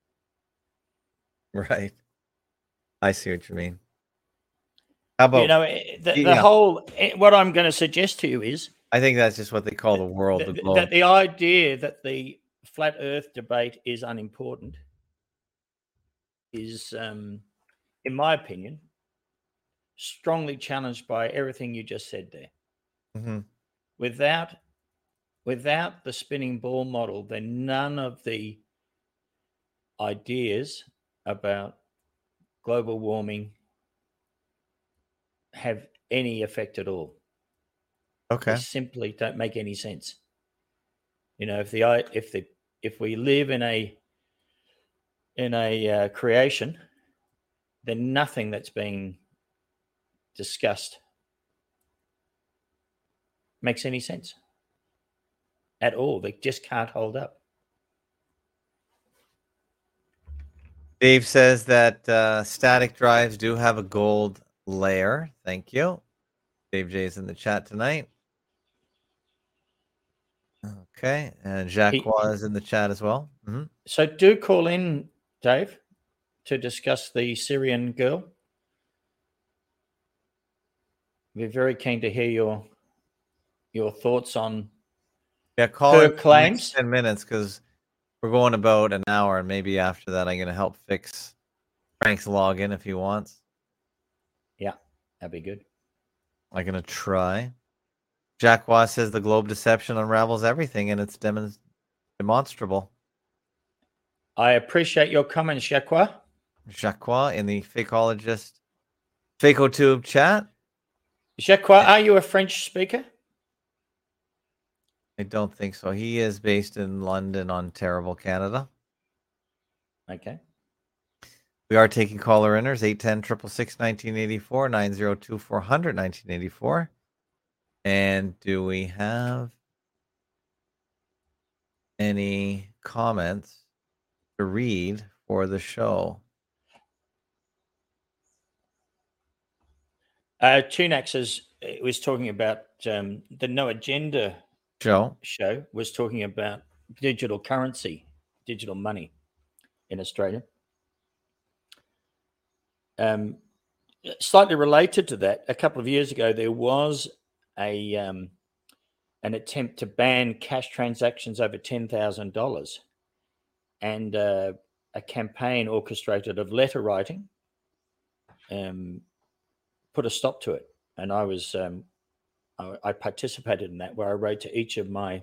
Right. I see what you mean. How about, you know, the, the yeah. whole, what I'm going to suggest to you is, I think that's just what they call the world, the that, globe. that the idea that the flat earth debate is unimportant is, um, in my opinion, strongly challenged by everything you just said there. Mm-hmm. Without, without the spinning ball model, then none of the ideas about global warming have any effect at all. Okay. They simply don't make any sense. You know, if the if the if we live in a in a uh, creation, then nothing that's being discussed makes any sense at all. They just can't hold up. Dave says that uh, static drives do have a gold layer. Thank you. Dave J's in the chat tonight. Okay. And Jacques He- is in the chat as well. Mm-hmm. So do call in, Dave, to discuss the Syrian girl. We're very keen to hear your your thoughts on Yeah, call her in for the claims. next ten minutes because we're going about an hour, and maybe after that, I'm going to help fix Frank's login if he wants. Yeah, that'd be good. I'm going to try. Jack Waugh says the globe deception unravels everything, and it's demon- demonstrable. I appreciate your comments, Jacques. Jacques Waugh in the Fakeologist FakeoTube chat. Jacques, are you a French speaker? I don't think so. He is based in London, Ontario, Canada. Okay. We are taking caller inners, eight one zero, six six six, nineteen eighty-four, nine zero two, four hundred, nineteen eighty-four. And do we have any comments to read for the show? Uh, Tunax is, was talking about um, the No Agenda Joe? show, was talking about digital currency, digital money in Australia. Um, slightly related to that, a couple of years ago, there was a um, an attempt to ban cash transactions over ten thousand dollars, and uh, a campaign orchestrated of letter writing um, put a stop to it. And I was um, I, I participated in that, where I wrote to each of my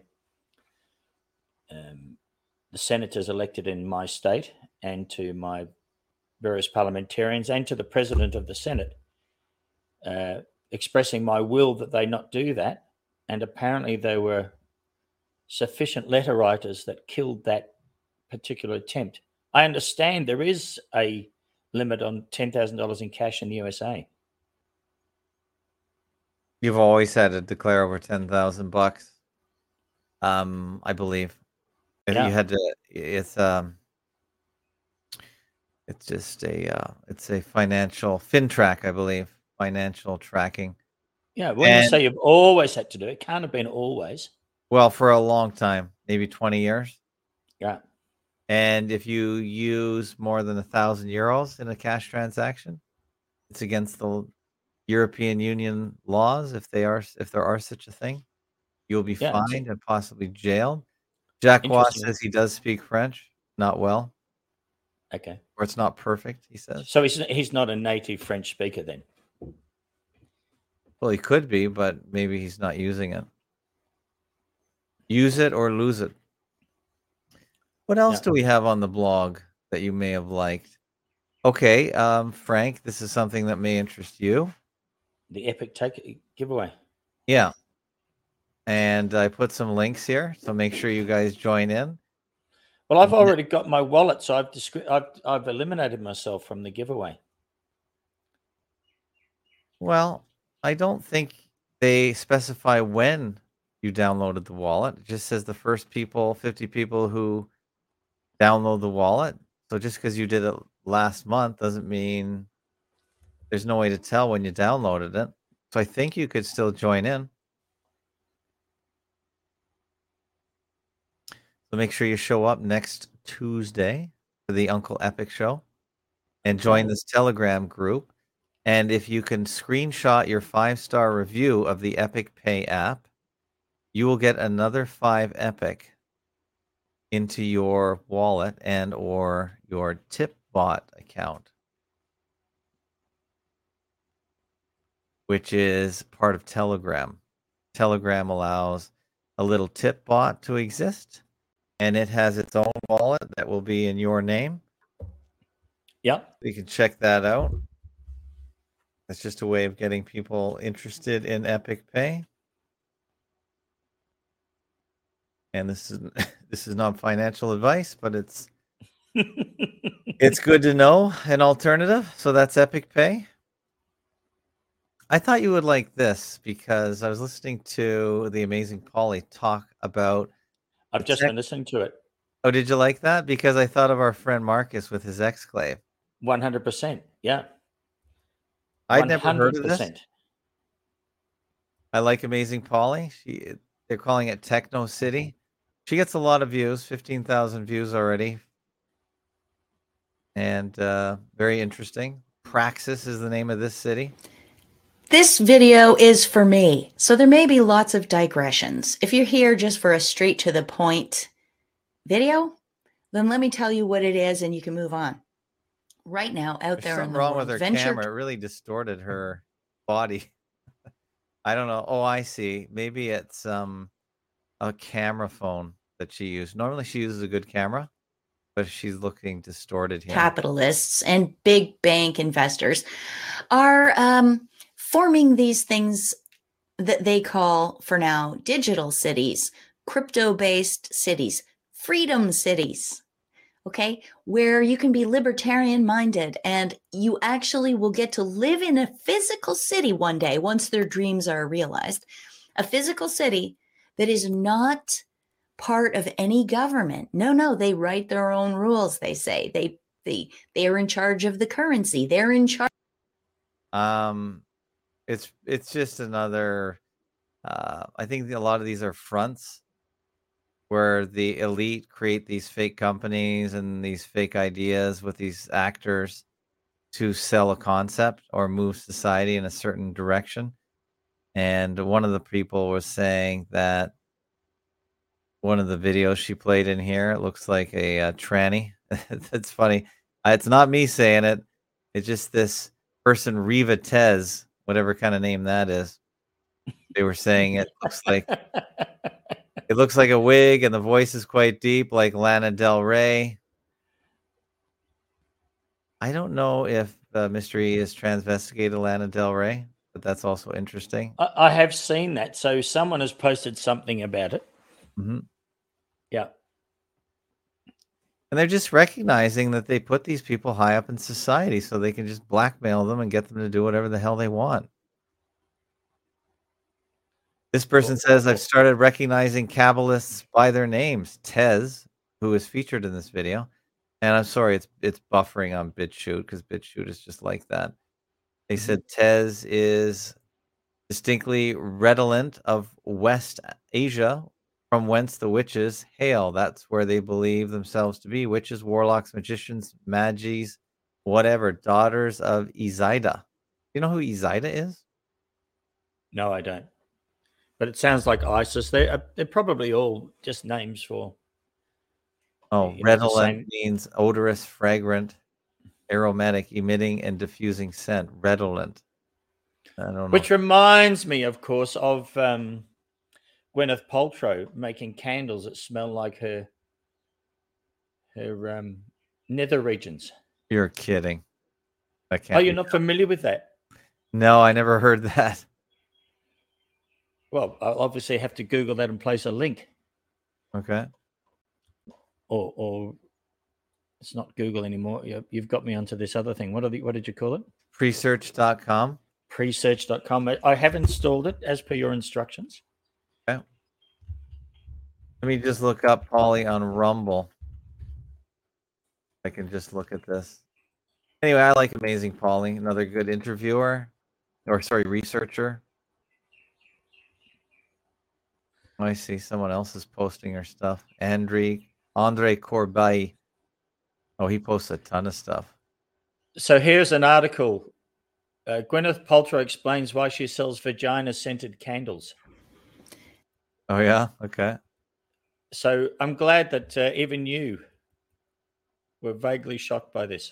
um, the senators elected in my state, and to my various parliamentarians, and to the president of the Senate, uh, expressing my will that they not do that. And apparently there were sufficient letter writers that killed that particular attempt. I understand there is a limit on ten thousand dollars in cash in the U S A. You've always had to declare over ten thousand bucks. Um, I believe. Yeah. You had to, it's, um, it's just a, uh, it's a financial FinTrack, I believe, financial tracking. Yeah. When And- you say you've always had to do it, it can't have been always. Well, for a long time, maybe twenty years. Yeah. And if you use more than a thousand euros in a cash transaction, it's against the European Union laws. If they are, if there are such a thing, you'll be Yeah, it's- fined and possibly jailed. Jack Waugh Interesting. says he does speak French, not well, Okay. or it's not perfect. He says. So he's he's not a native French speaker then. Well, he could be, but maybe he's not using it. Use it or lose it. What else Yeah. do we have on the blog that you may have liked? Okay, um, Frank, this is something that may interest you. The Epic Take giveaway. Yeah. And I put some links here, so make sure you guys join in. Well, I've already got my wallet, so I've discre- I've, I've eliminated myself from the giveaway. Well, I don't think they specify when you downloaded the wallet. It just says the first people, fifty people who download the wallet. So just because you did it last month doesn't mean there's no way to tell when you downloaded it. So I think you could still join in. So make sure you show up next Tuesday for the Uncle Epic show and join this Telegram group. And if you can screenshot your five-star review of the Epic Pay app, you will get another five Epic into your wallet and or your TipBot account, which is part of Telegram. Telegram allows a little tip bot to exist, and it has its own wallet that will be in your name. Yep. You can check that out. That's just a way of getting people interested in Epic Pay. And this is this is not financial advice, but it's it's good to know an alternative. So that's Epic Pay. I thought you would like this because I was listening to the amazing Polly talk about. I've just been listening to it. Oh, did you like that? Because I thought of our friend Marcus with his exclave. one hundred percent. Yeah. I'd never heard of this. I like Amazing Polly. She, they're calling it Techno City. She gets a lot of views, fifteen thousand views already. And uh, very interesting. Praxis is the name of this city. This video is for me, so there may be lots of digressions. If you're here just for a straight to the point video, then let me tell you what it is and you can move on. Right now, out There's there in something the wrong world, with her venture camera. It really distorted her body. I don't know. Oh, I see. Maybe it's um a camera phone that she used. Normally she uses a good camera, but she's looking distorted here. capitalists and big bank investors are um, forming these things that they call, for now, digital cities, crypto-based cities, freedom cities, okay, where you can be libertarian-minded and you actually will get to live in a physical city one day once their dreams are realized, a physical city that is not part of any government. No, no, they write their own rules, they say. They they they are in charge of the currency. They're in charge. Um, it's it's just another. Uh, I think a lot of these are fronts where the elite create these fake companies and these fake ideas with these actors to sell a concept or move society in a certain direction. And one of the people was saying that one of the videos she played in here, it looks like a, uh tranny. That's funny. Uh, It's not me saying it. It's just this person, Riva Tez, whatever kind of name that is. They were saying it looks like it looks like a wig, and the voice is quite deep, like Lana Del Rey. I don't know if uh, Mystery is transvestigated Lana Del Rey, but that's also interesting. I, I have seen that. So someone has posted something about it. hmm Yeah. And they're just recognizing that they put these people high up in society so they can just blackmail them and get them to do whatever the hell they want. This person says, I've started recognizing Kabbalists by their names. Tez, who is featured in this video. And I'm sorry, it's it's buffering on BitChute because BitChute is just like that. They said Tez is distinctly redolent of West Asia, from whence the witches hail. That's where they believe themselves to be. Witches, warlocks, magicians, magis, whatever. Daughters of Izida. You know who Izida is? No, I don't. But it sounds like ISIS. They are, they're probably all just names for. Oh, You know, the redolent same- means odorous, fragrant, aromatic, emitting, and diffusing scent. Redolent. I don't know. Which reminds me, of course, of um, Gwyneth Paltrow making candles that smell like her her um, nether regions. You're kidding. I can't. Oh, you're be- not familiar with that? No, I never heard that. Well, I'll obviously have to Google that and place a link. Okay. Or, or it's not Google anymore. You- You've got me onto this other thing. What are the, what did you call it? Presearch dot com. Presearch dot com. I have installed it as per your instructions. Okay. Let me just look up Polly on Rumble. I can just look at this. Anyway, I like Amazing Polly, another good interviewer, or sorry, researcher. I see someone else is posting her stuff. Andre Andre Corbeil. Oh, he posts a ton of stuff. So here's an article. Uh, Gwyneth Paltrow explains why she sells vagina-scented candles. Oh yeah, okay. So I'm glad that uh, even you were vaguely shocked by this.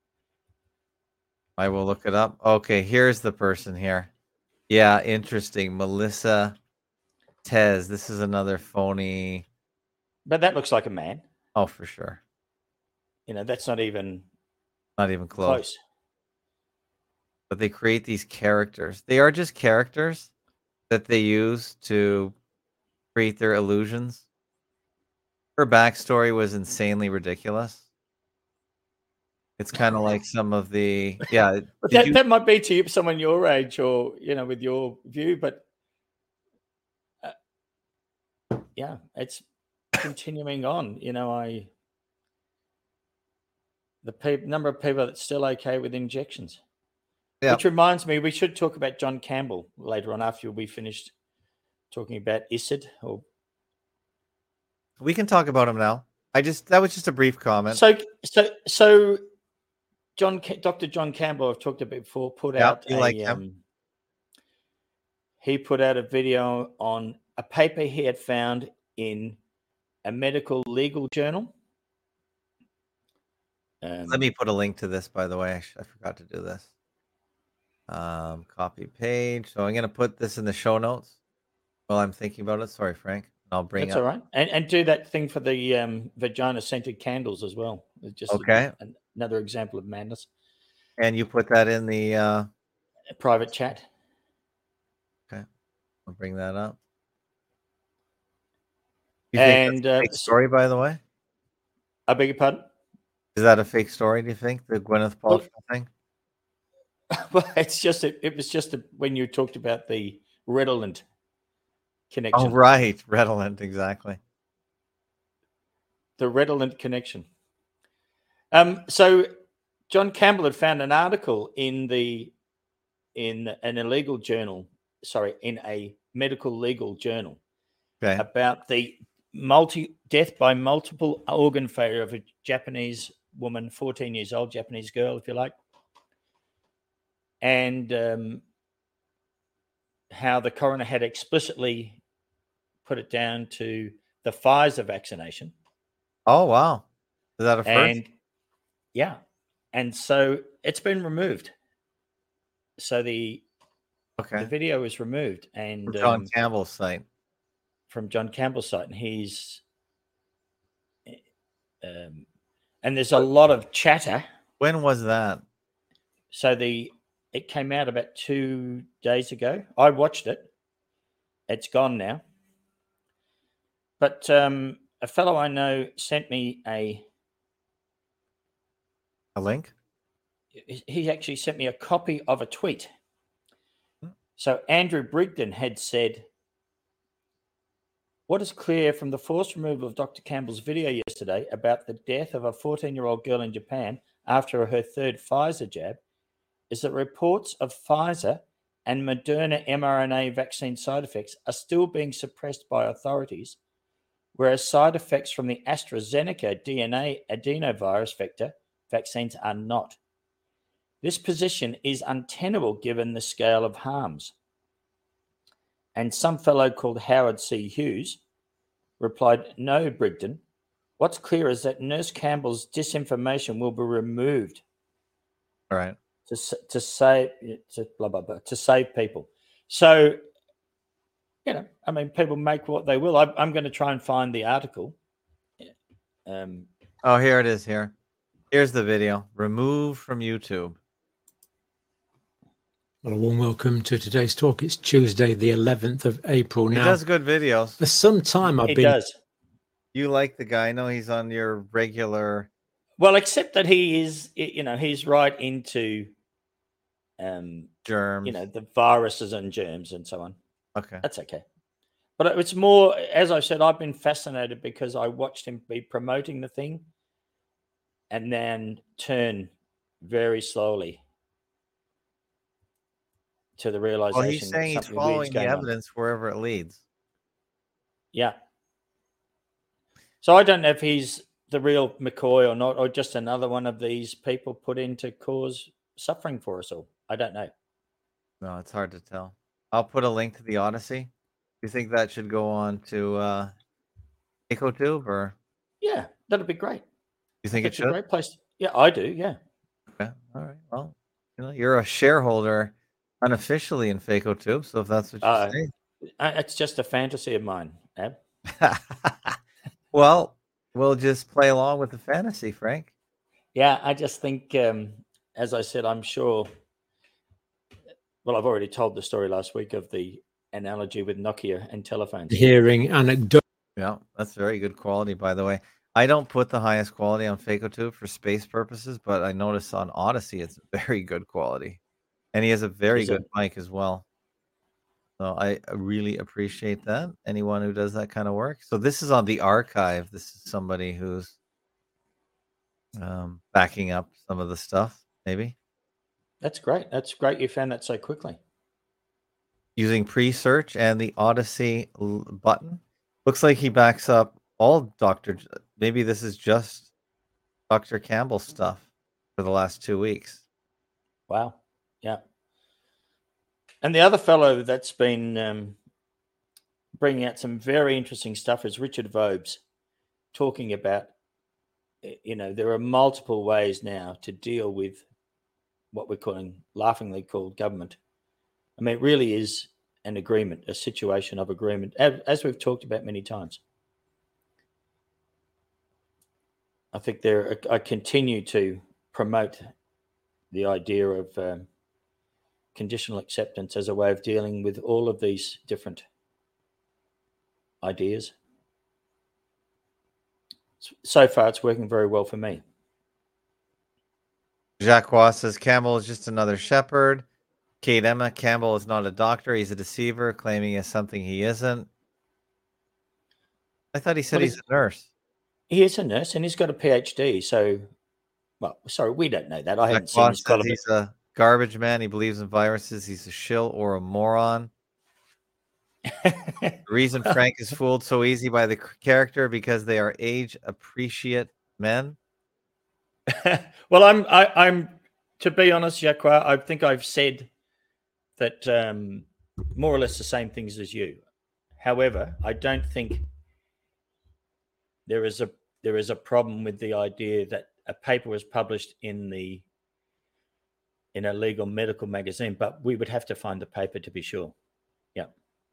I will look it up. Okay, here's the person here. Yeah, interesting. Melissa Tez. This is another phony. But that looks like a man. Oh, for sure. You know, that's not even Not even close. close. But they create these characters. They are just characters that they use to create their illusions. Her backstory was insanely ridiculous. It's kind of like some of the yeah. But did that, you- that might be to you, someone your age or, you know, with your view. But uh, yeah, it's continuing on. You know, I the pe- number of people that's still okay with injections. Yeah. Which reminds me, we should talk about John Campbell later on after we finished talking about I S I D. Or we can talk about him now. I just that was just a brief comment. so, so, so, John, Ca- Doctor John Campbell, I've talked about before, put Yeah, out you a, like him? um, he put out a video on a paper he had found in a medical legal journal. Um, Let me put a link to this, by the way. I, sh- I forgot to do this. Um, copy page. So I'm going to put this in the show notes while I'm thinking about it. Sorry, Frank. I'll bring That's up. all right. And and do that thing for the um, vagina scented candles as well. It's just Okay. a, another example of madness. And you put that in the uh, A private chat. Okay. I'll bring that up. You think And that's a uh, fake story, by the way? I beg your pardon? Is that a fake story, do you think? The Gwyneth Well- Paltrow thing? Well, it's just a, it was just a, when you talked about the redolent connection. Oh, right. Redolent, exactly. The redolent connection. Um, so John Campbell had found an article in the in an illegal journal, sorry, in a medical legal journal Okay. about the multi death by multiple organ failure of a Japanese woman, fourteen years old, Japanese girl, if you like, and um, how the coroner had explicitly put it down to the Pfizer vaccination. Oh, wow. Is that a first? And yeah, and so it's been removed. So the Okay. the video is removed, and From John um, Campbell's site. from John Campbell's site, and he's um, and there's a lot of chatter. When was that? So the it came out about two days ago. I watched it. It's gone now. But um, a fellow I know sent me a. A link? He actually sent me a copy of a tweet. Hmm. So Andrew Brigden had said, "What is clear from the forced removal of Doctor Campbell's video yesterday about the death of a fourteen-year-old girl in Japan after her third Pfizer jab is that reports of Pfizer and Moderna mRNA vaccine side effects are still being suppressed by authorities, whereas side effects from the AstraZeneca D N A adenovirus vector vaccines are not. This position is untenable given the scale of harms." And some fellow called Howard C. Hughes replied, "No, Brigden. What's clear is that Nurse Campbell's disinformation will be removed All right. to to save to blah blah blah to save people." So, you know, I mean, people make what they will. I, I'm going to try and find the article. Um, Oh, here it is here. Here's the video. Removed from YouTube. Well, a warm welcome to today's talk. It's Tuesday, the eleventh of April. He Now, does good videos. for some time I've he been does. You like the guy. I know he's on your regular. Well, except that he is, you know, he's right into, um, Germs. you know, the viruses and germs and so on. Okay. That's okay. But it's more, as I said, I've been fascinated because I watched him be promoting the thing and then turn very slowly to the realization. Well, he's saying he's something weird's following the going on. evidence wherever it leads. Yeah. So I don't know if he's the real McCoy or not, or just another one of these people put in to cause suffering for us all. I don't know. No, it's hard to tell. I'll put a link to the Odyssey. You think that should go on to uh, EcoTube, or Yeah, that'd be great. you think it It's a should? great place. Yeah, I do. Yeah. Okay. All right. Well, you know, you're a shareholder unofficially in FacoTube, so if that's what you Uh, say. Uh, It's just a fantasy of mine, Ab. Well, we'll just play along with the fantasy, Frank. Yeah, I just think, um, as I said, I'm sure. Well, I've already told the story last week of the analogy with Nokia and telephones. hearing anecdotes. Yeah, that's very good quality, by the way. I don't put the highest quality on FacoTube for space purposes, but I notice on Odyssey it's very good quality. And he has a very Is good it? mic as well. So I really appreciate that. Anyone who does that kind of work. So this is on the archive. This is somebody who's um, backing up some of the stuff, maybe That's great. That's great you found that so quickly. using pre-search and the Odyssey l- button. Looks like he backs up all Doctor J- Maybe this is just Doctor Campbell stuff for the last two weeks. Wow. Yeah. And the other fellow that's been um, bringing out some very interesting stuff is Richard Vobes, talking about, you know, there are multiple ways now to deal with what we're calling, laughingly called, government. I mean, it really is an agreement, a situation of agreement, as we've talked about many times. I think there, I continue to promote the idea of um, conditional acceptance as a way of dealing with all of these different ideas. So far, it's working very well for me. Jacques says Campbell is just another shepherd. Kate Emma, Campbell is not a doctor. He's a deceiver, claiming he is something he isn't. I thought he said Well, he's a nurse. He is a nurse, and he's got a PhD. So, well, sorry, we don't know that. I haven't Jacques seen his says qualification. he's a garbage man. He believes in viruses. He's a shill or a moron. The reason Frank is fooled so easy by the character because they are age appreciate men. Well, I'm, I, I'm, to be honest, Jacques, I think I've said that um, more or less the same things as you. However, I don't think there is a there is a problem with the idea that a paper was published in the in a legal medical magazine, but we would have to find the paper to be sure. Yeah.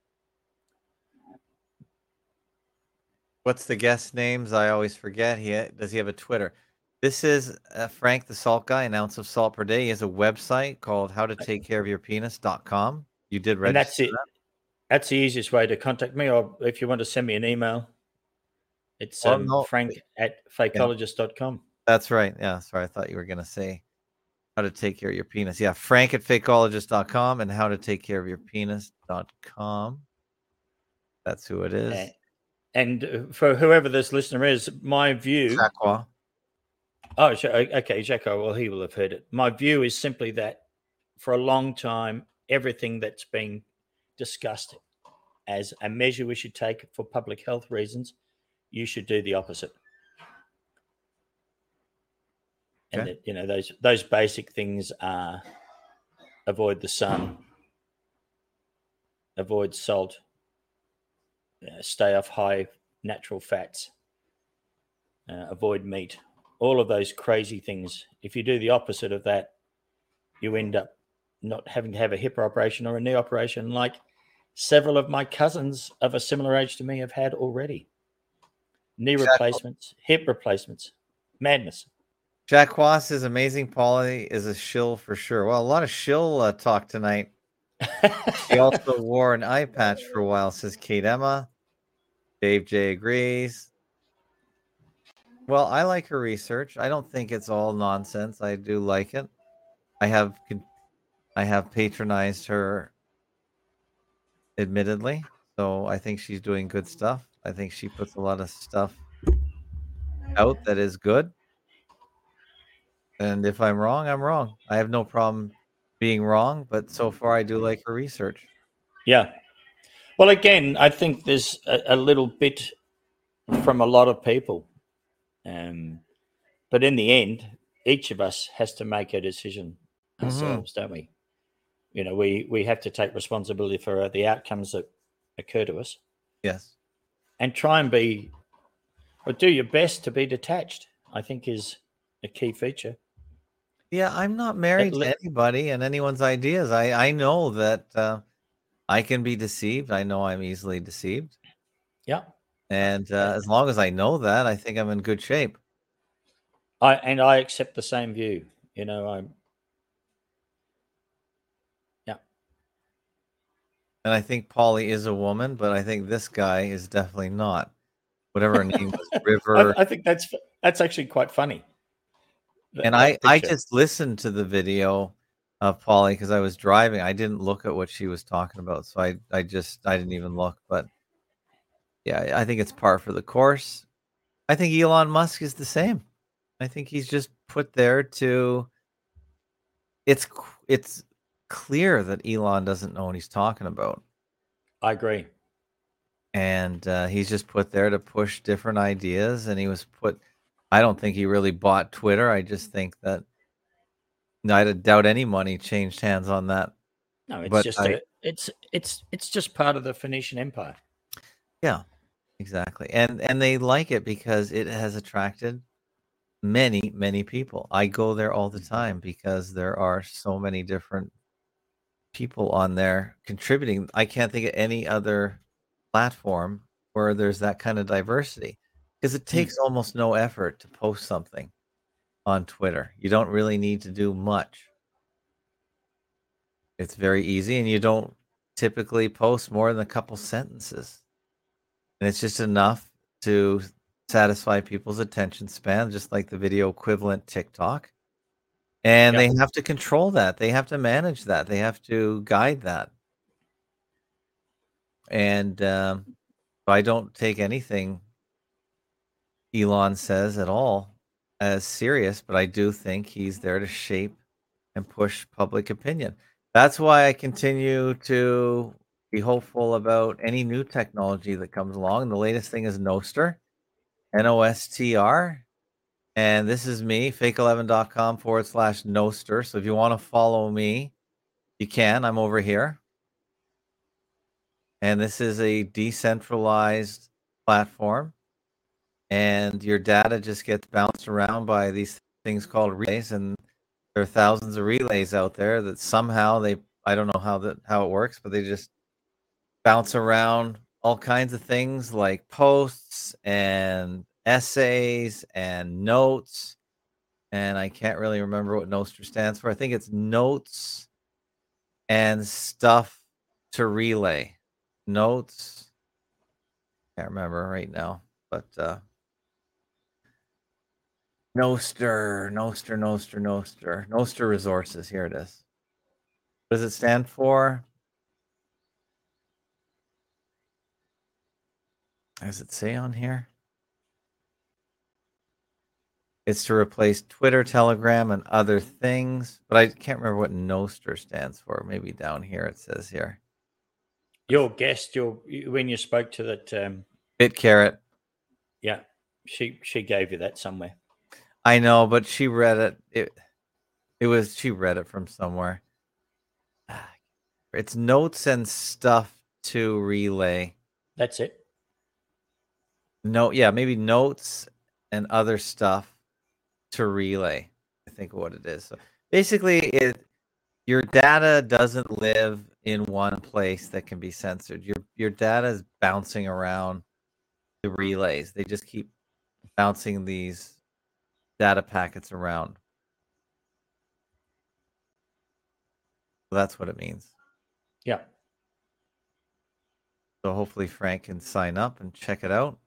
What's the guest names? I always forget. He does he have a Twitter? This is uh, Frank the Salt Guy, an ounce of salt per day. He has a website called how to take care of your penis dot com. You did register. And that's it. That? That's the easiest way to contact me, or if you want to send me an email, it's Oh, um, no. frank at fakeologist dot com. That's right. Yeah, sorry. I thought you were going to say how to take care of your penis. Yeah, Frank at fakeologist dot com and how to take care of your penis dot com. That's who it is. Uh, and for whoever this listener is, my view... Jacques. Oh, okay, Jacques, well, he will have heard it. My view is simply that for a long time, everything that's been discussed as a measure we should take for public health reasons, you should do the opposite. And Okay. that, you know, those those basic things are avoid the sun, avoid salt, uh, stay off high natural fats, uh, avoid meat. All of those crazy things. If you do the opposite of that, you end up not having to have a hip operation or a knee operation like several of my cousins of a similar age to me have had already. Knee Jacques- replacements, hip replacements, madness. Jacques is amazing. Polly is a shill for sure. Well, a lot of shill uh, talk tonight. He also wore an eye patch for a while, says Kate Emma. Dave J agrees. Well, I like her research. I don't think it's all nonsense. I do like it. I have I have patronized her, admittedly. So I think she's doing good stuff. I think she puts a lot of stuff out that is good. And if I'm wrong, I'm wrong. I have no problem being wrong, but so far I do like her research. Yeah. Well, again, I think there's a, a little bit from a lot of people. Um, but in the end, each of us has to make a decision ourselves, mm-hmm. don't we? You know, we, we have to take responsibility for the outcomes that occur to us. Yes. And try and be, or do your best to be detached, I think is a key feature. Yeah, I'm not married li- to anybody and anyone's ideas. I, I know that uh, I can be deceived. I know I'm easily deceived. Yeah. And uh, as long as I know that, I think I'm in good shape. I and I accept the same view. You know, I'm. Yeah. And I think Polly is a woman, but I think this guy is definitely not. Whatever her name was, River. I, I think that's that's actually quite funny. That, and I, I just listened to the video of Polly because I was driving. I didn't look at what she was talking about, so I I just I didn't even look, but. Yeah, I think it's par for the course. I think Elon Musk is the same. I think he's just put there to. It's it's clear that Elon doesn't know what he's talking about. I agree. And uh, he's just put there to push different ideas. And he was put. I don't think he really bought Twitter. I just think that. I doubt any money changed hands on that No, it's But just I- a, it's it's it's just part of the Phoenician Empire. Yeah, exactly. And and they like it because it has attracted many, many people. I go there all the time because there are so many different people on there contributing. I can't think of any other platform where there's that kind of diversity because it takes almost no effort to post something on Twitter. You don't really need to do much. It's very easy, and you don't typically post more than a couple sentences. And it's just enough to satisfy people's attention span, just like the video equivalent TikTok. And Yep. they have to control that. They have to manage that. They have to guide that. And um, I don't take anything Elon says at all as serious, but I do think he's there to shape and push public opinion. That's why I continue to be hopeful about any new technology that comes along. The latest thing is Nostr, N O S T R. And this is me, fake eleven dot com forward slash Nostr. So if you want to follow me, you can. I'm over here. And this is a decentralized platform. And your data just gets bounced around by these things called relays. And there are thousands of relays out there that somehow they, I don't know how that how it works, but they just bounce around all kinds of things like posts and essays and notes. And I can't really remember what Nostr stands for. I think it's notes and stuff to relay. Notes. Can't remember right now, but uh Nostr, Nostr, Nostr, Nostr, Nostr Resources. Here it is. What does it stand for? Does it say on here? It's to replace Twitter, Telegram, and other things, but I can't remember what Nostr stands for. Maybe down here it says here. Your guest, your when you spoke to that, um, BitCarrot. yeah, she she gave you that somewhere. I know, but she read it. It it was she read it from somewhere. It's notes and stuff to relay. That's it. No, yeah, maybe notes and other stuff to relay. I think what it is. So basically, it your data doesn't live in one place that can be censored. Your your data is bouncing around the relays. They just keep bouncing these data packets around. So that's what it means. Yeah. So hopefully Frank can sign up and check it out.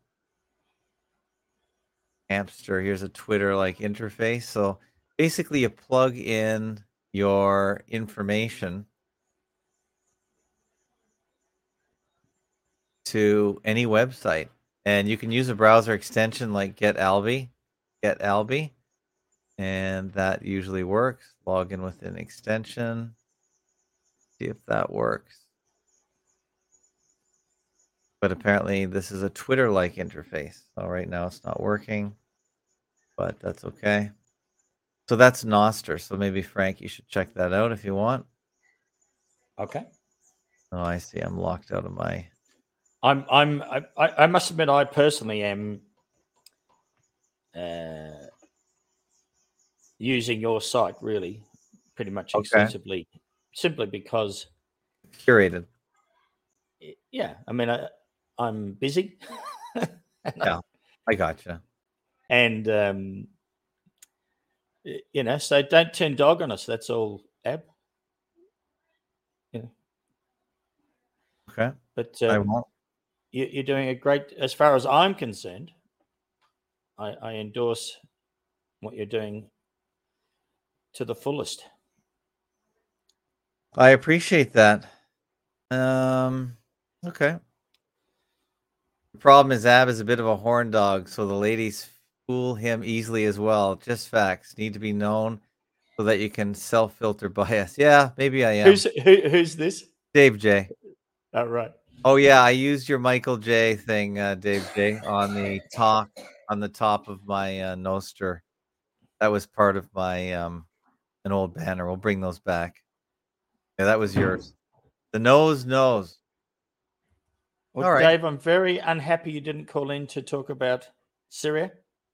Hamster, here's a Twitter-like interface. So basically you plug in your information to any website. And you can use a browser extension like GetAlby, GetAlby, and that usually works. Log in with an extension. See if that works. But apparently this is a Twitter-like interface. So right now it's not working, but that's okay. So that's Nostr. So maybe Frank, you should check that out if you want. Okay. Oh, I see. I'm locked out of my. I'm I'm I, I must admit I personally am uh, using your site really pretty much Okay. exclusively, simply because Curated. yeah, I mean I, I'm busy. and Yeah, I gotcha. And um, you know, so don't turn dog on us. That's all, Ab. You know, Okay. but I um, won't. you, you're doing a great. As far as I'm concerned, I, I endorse what you're doing to the fullest. I appreciate that. Um. Okay. The problem is Ab is a bit of a horn dog, so the ladies fool him easily as well. Just facts need to be known so that you can self-filter bias. Yeah, maybe I am. Who's who, who's this? Dave J. Oh, right. Oh yeah, I used your Michael J thing, uh, Dave J, on the top on the top of my uh, Nostr. That was part of my um an old banner. We'll bring those back. Yeah, that was yours. The nose knows. Well, All right. Dave, I'm very unhappy you didn't call in to talk about Syria.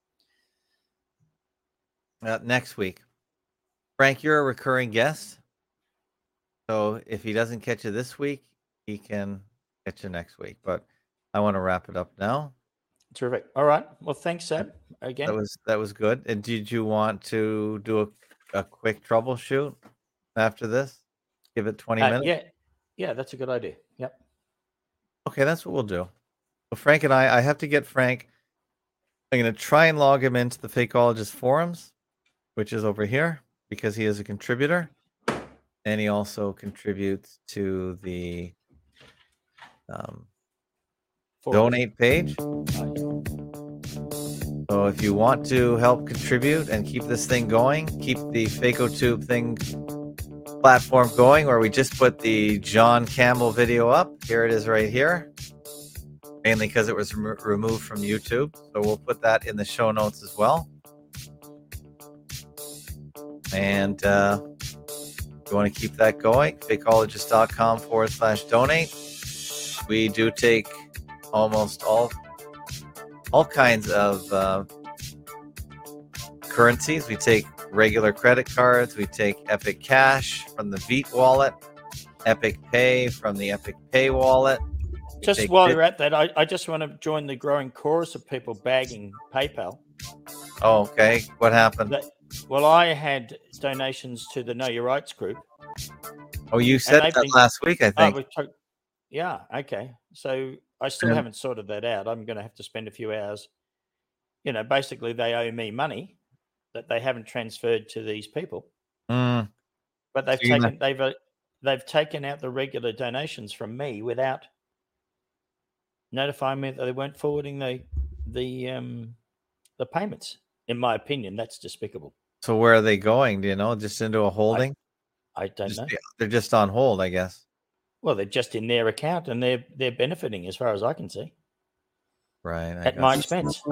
Uh, next week. Frank, you're a recurring guest. So if he doesn't catch you this week, he can catch you next week. But I want to wrap it up now. Terrific. All right. Well, thanks, Seb. Again. That was that was good. And did you want to do a, a quick troubleshoot after this? Give it twenty Uh, minutes? yeah. Yeah, that's a good idea. Yep. Okay, that's what we'll do. Well, Frank and I, I have to get Frank. I'm going to try and log him into the Fakeologist forums, which is over here, because he is a contributor. And he also contributes to the um, donate page. So if you want to help contribute and keep this thing going, keep the FakeoTube thing platform going, where we just put the John Campbell video up. Here it is right here. Mainly because it was remo- removed from YouTube. So we'll put that in the show notes as well. And uh, if you want to keep that going, fakeologist.com forward slash donate. We do take almost all all kinds of uh, currencies. We take regular credit cards. We take Epic Cash from the Veet wallet, Epic Pay from the Epic Pay wallet. We Just take while Bit- you're at that, I, I just want to join the growing chorus of people bagging PayPal. Oh, okay. What happened? That, well, I had donations to the Know Your Rights group. Oh, you said they've that been- last week, I Oh, think. we to- yeah, okay. So I still Yeah. haven't sorted that out. I'm going to have to spend a few hours. You know, basically, they owe me money that they haven't transferred to these people, Mm, but they've So you're taken they've uh, they've taken out the regular donations from me without notifying me that they weren't forwarding the the um the payments. In my opinion, that's despicable. so where are they going? Do you know? Just into a holding? I don't Just- know. they're just on hold, I guess. Well, they're just in their account and they're they're benefiting as far as I can see Right. I at got my you. expense.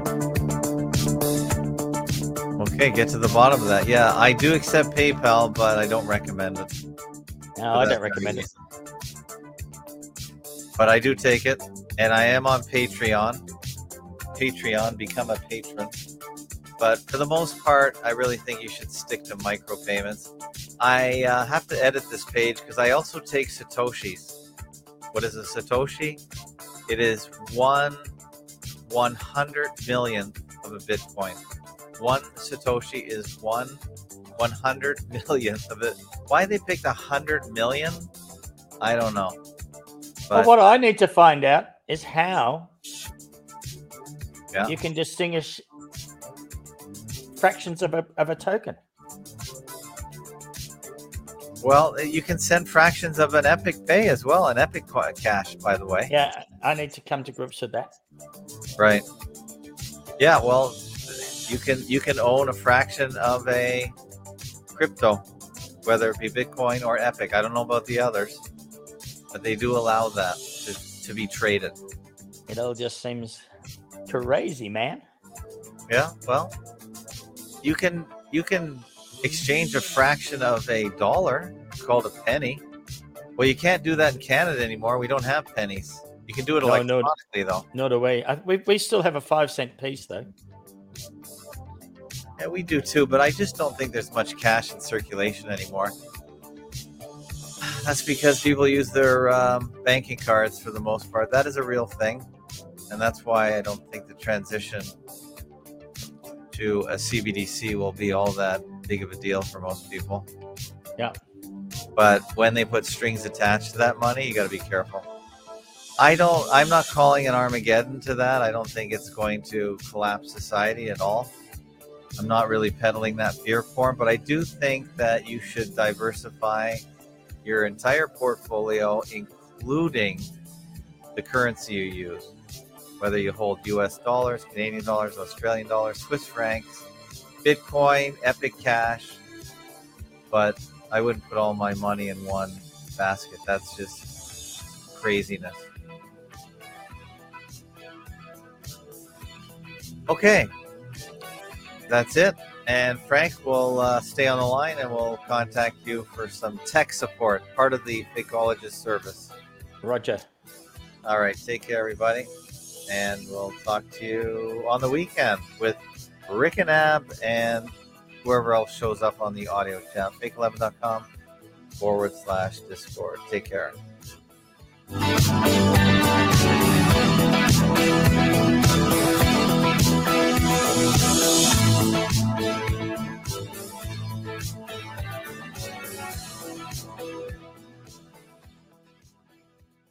Okay, get to the bottom of that. Yeah, I do accept PayPal, but I don't recommend it. No, for I that don't very recommend it. reason. But I do take it, and I am on Patreon. Patreon, become a patron. But for the most part, I really think you should stick to micropayments. I uh, have to edit this page because I also take Satoshis. What is a Satoshi? It is one one hundred millionth of a Bitcoin. One Satoshi is one one hundred millionth of it. Why they picked a hundred million? I don't know. Well, But what I need to find out is how Yeah. you can distinguish fractions of a of a token. well, you can send fractions of an Epic Pay as well, an Epic Ca- Cash, by the way. Yeah, I need to come to grips with that. Right. Yeah. Well, you can you can own a fraction of a crypto, whether it be Bitcoin or Epic. I don't know about the others, but they do allow that to, to be traded. It all just seems crazy, man. Yeah. Well, you can you can exchange a fraction of a dollar called a penny. Well, you can't do that in Canada anymore. We don't have pennies. You can do it No, no. electronically, though. Not away. I, we we still have a five cent piece though. Yeah, we do too, but I just don't think there's much cash in circulation anymore. That's because people use their um, banking cards for the most part. That is a real thing, and that's why I don't think the transition to a C B D C will be all that big of a deal for most people. Yeah. But when they put strings attached to that money, you got to be careful. I don't. I'm not calling an Armageddon to that. I don't think it's going to collapse society at all. I'm not really peddling that fear form, but I do think that you should diversify your entire portfolio, including the currency you use. Whether you hold U S dollars, Canadian dollars, Australian dollars, Swiss francs, Bitcoin, Epic Cash. But I wouldn't put all my money in one basket. That's just craziness. Okay. That's it. And Frank will uh, stay on the line and we'll contact you for some tech support, part of the Fakeologist service. Roger. All right. Take care, everybody. And we'll talk to you on the weekend with Rick and Ab and whoever else shows up on the audio chat. fake eleven dot com forward slash Discord. Take care.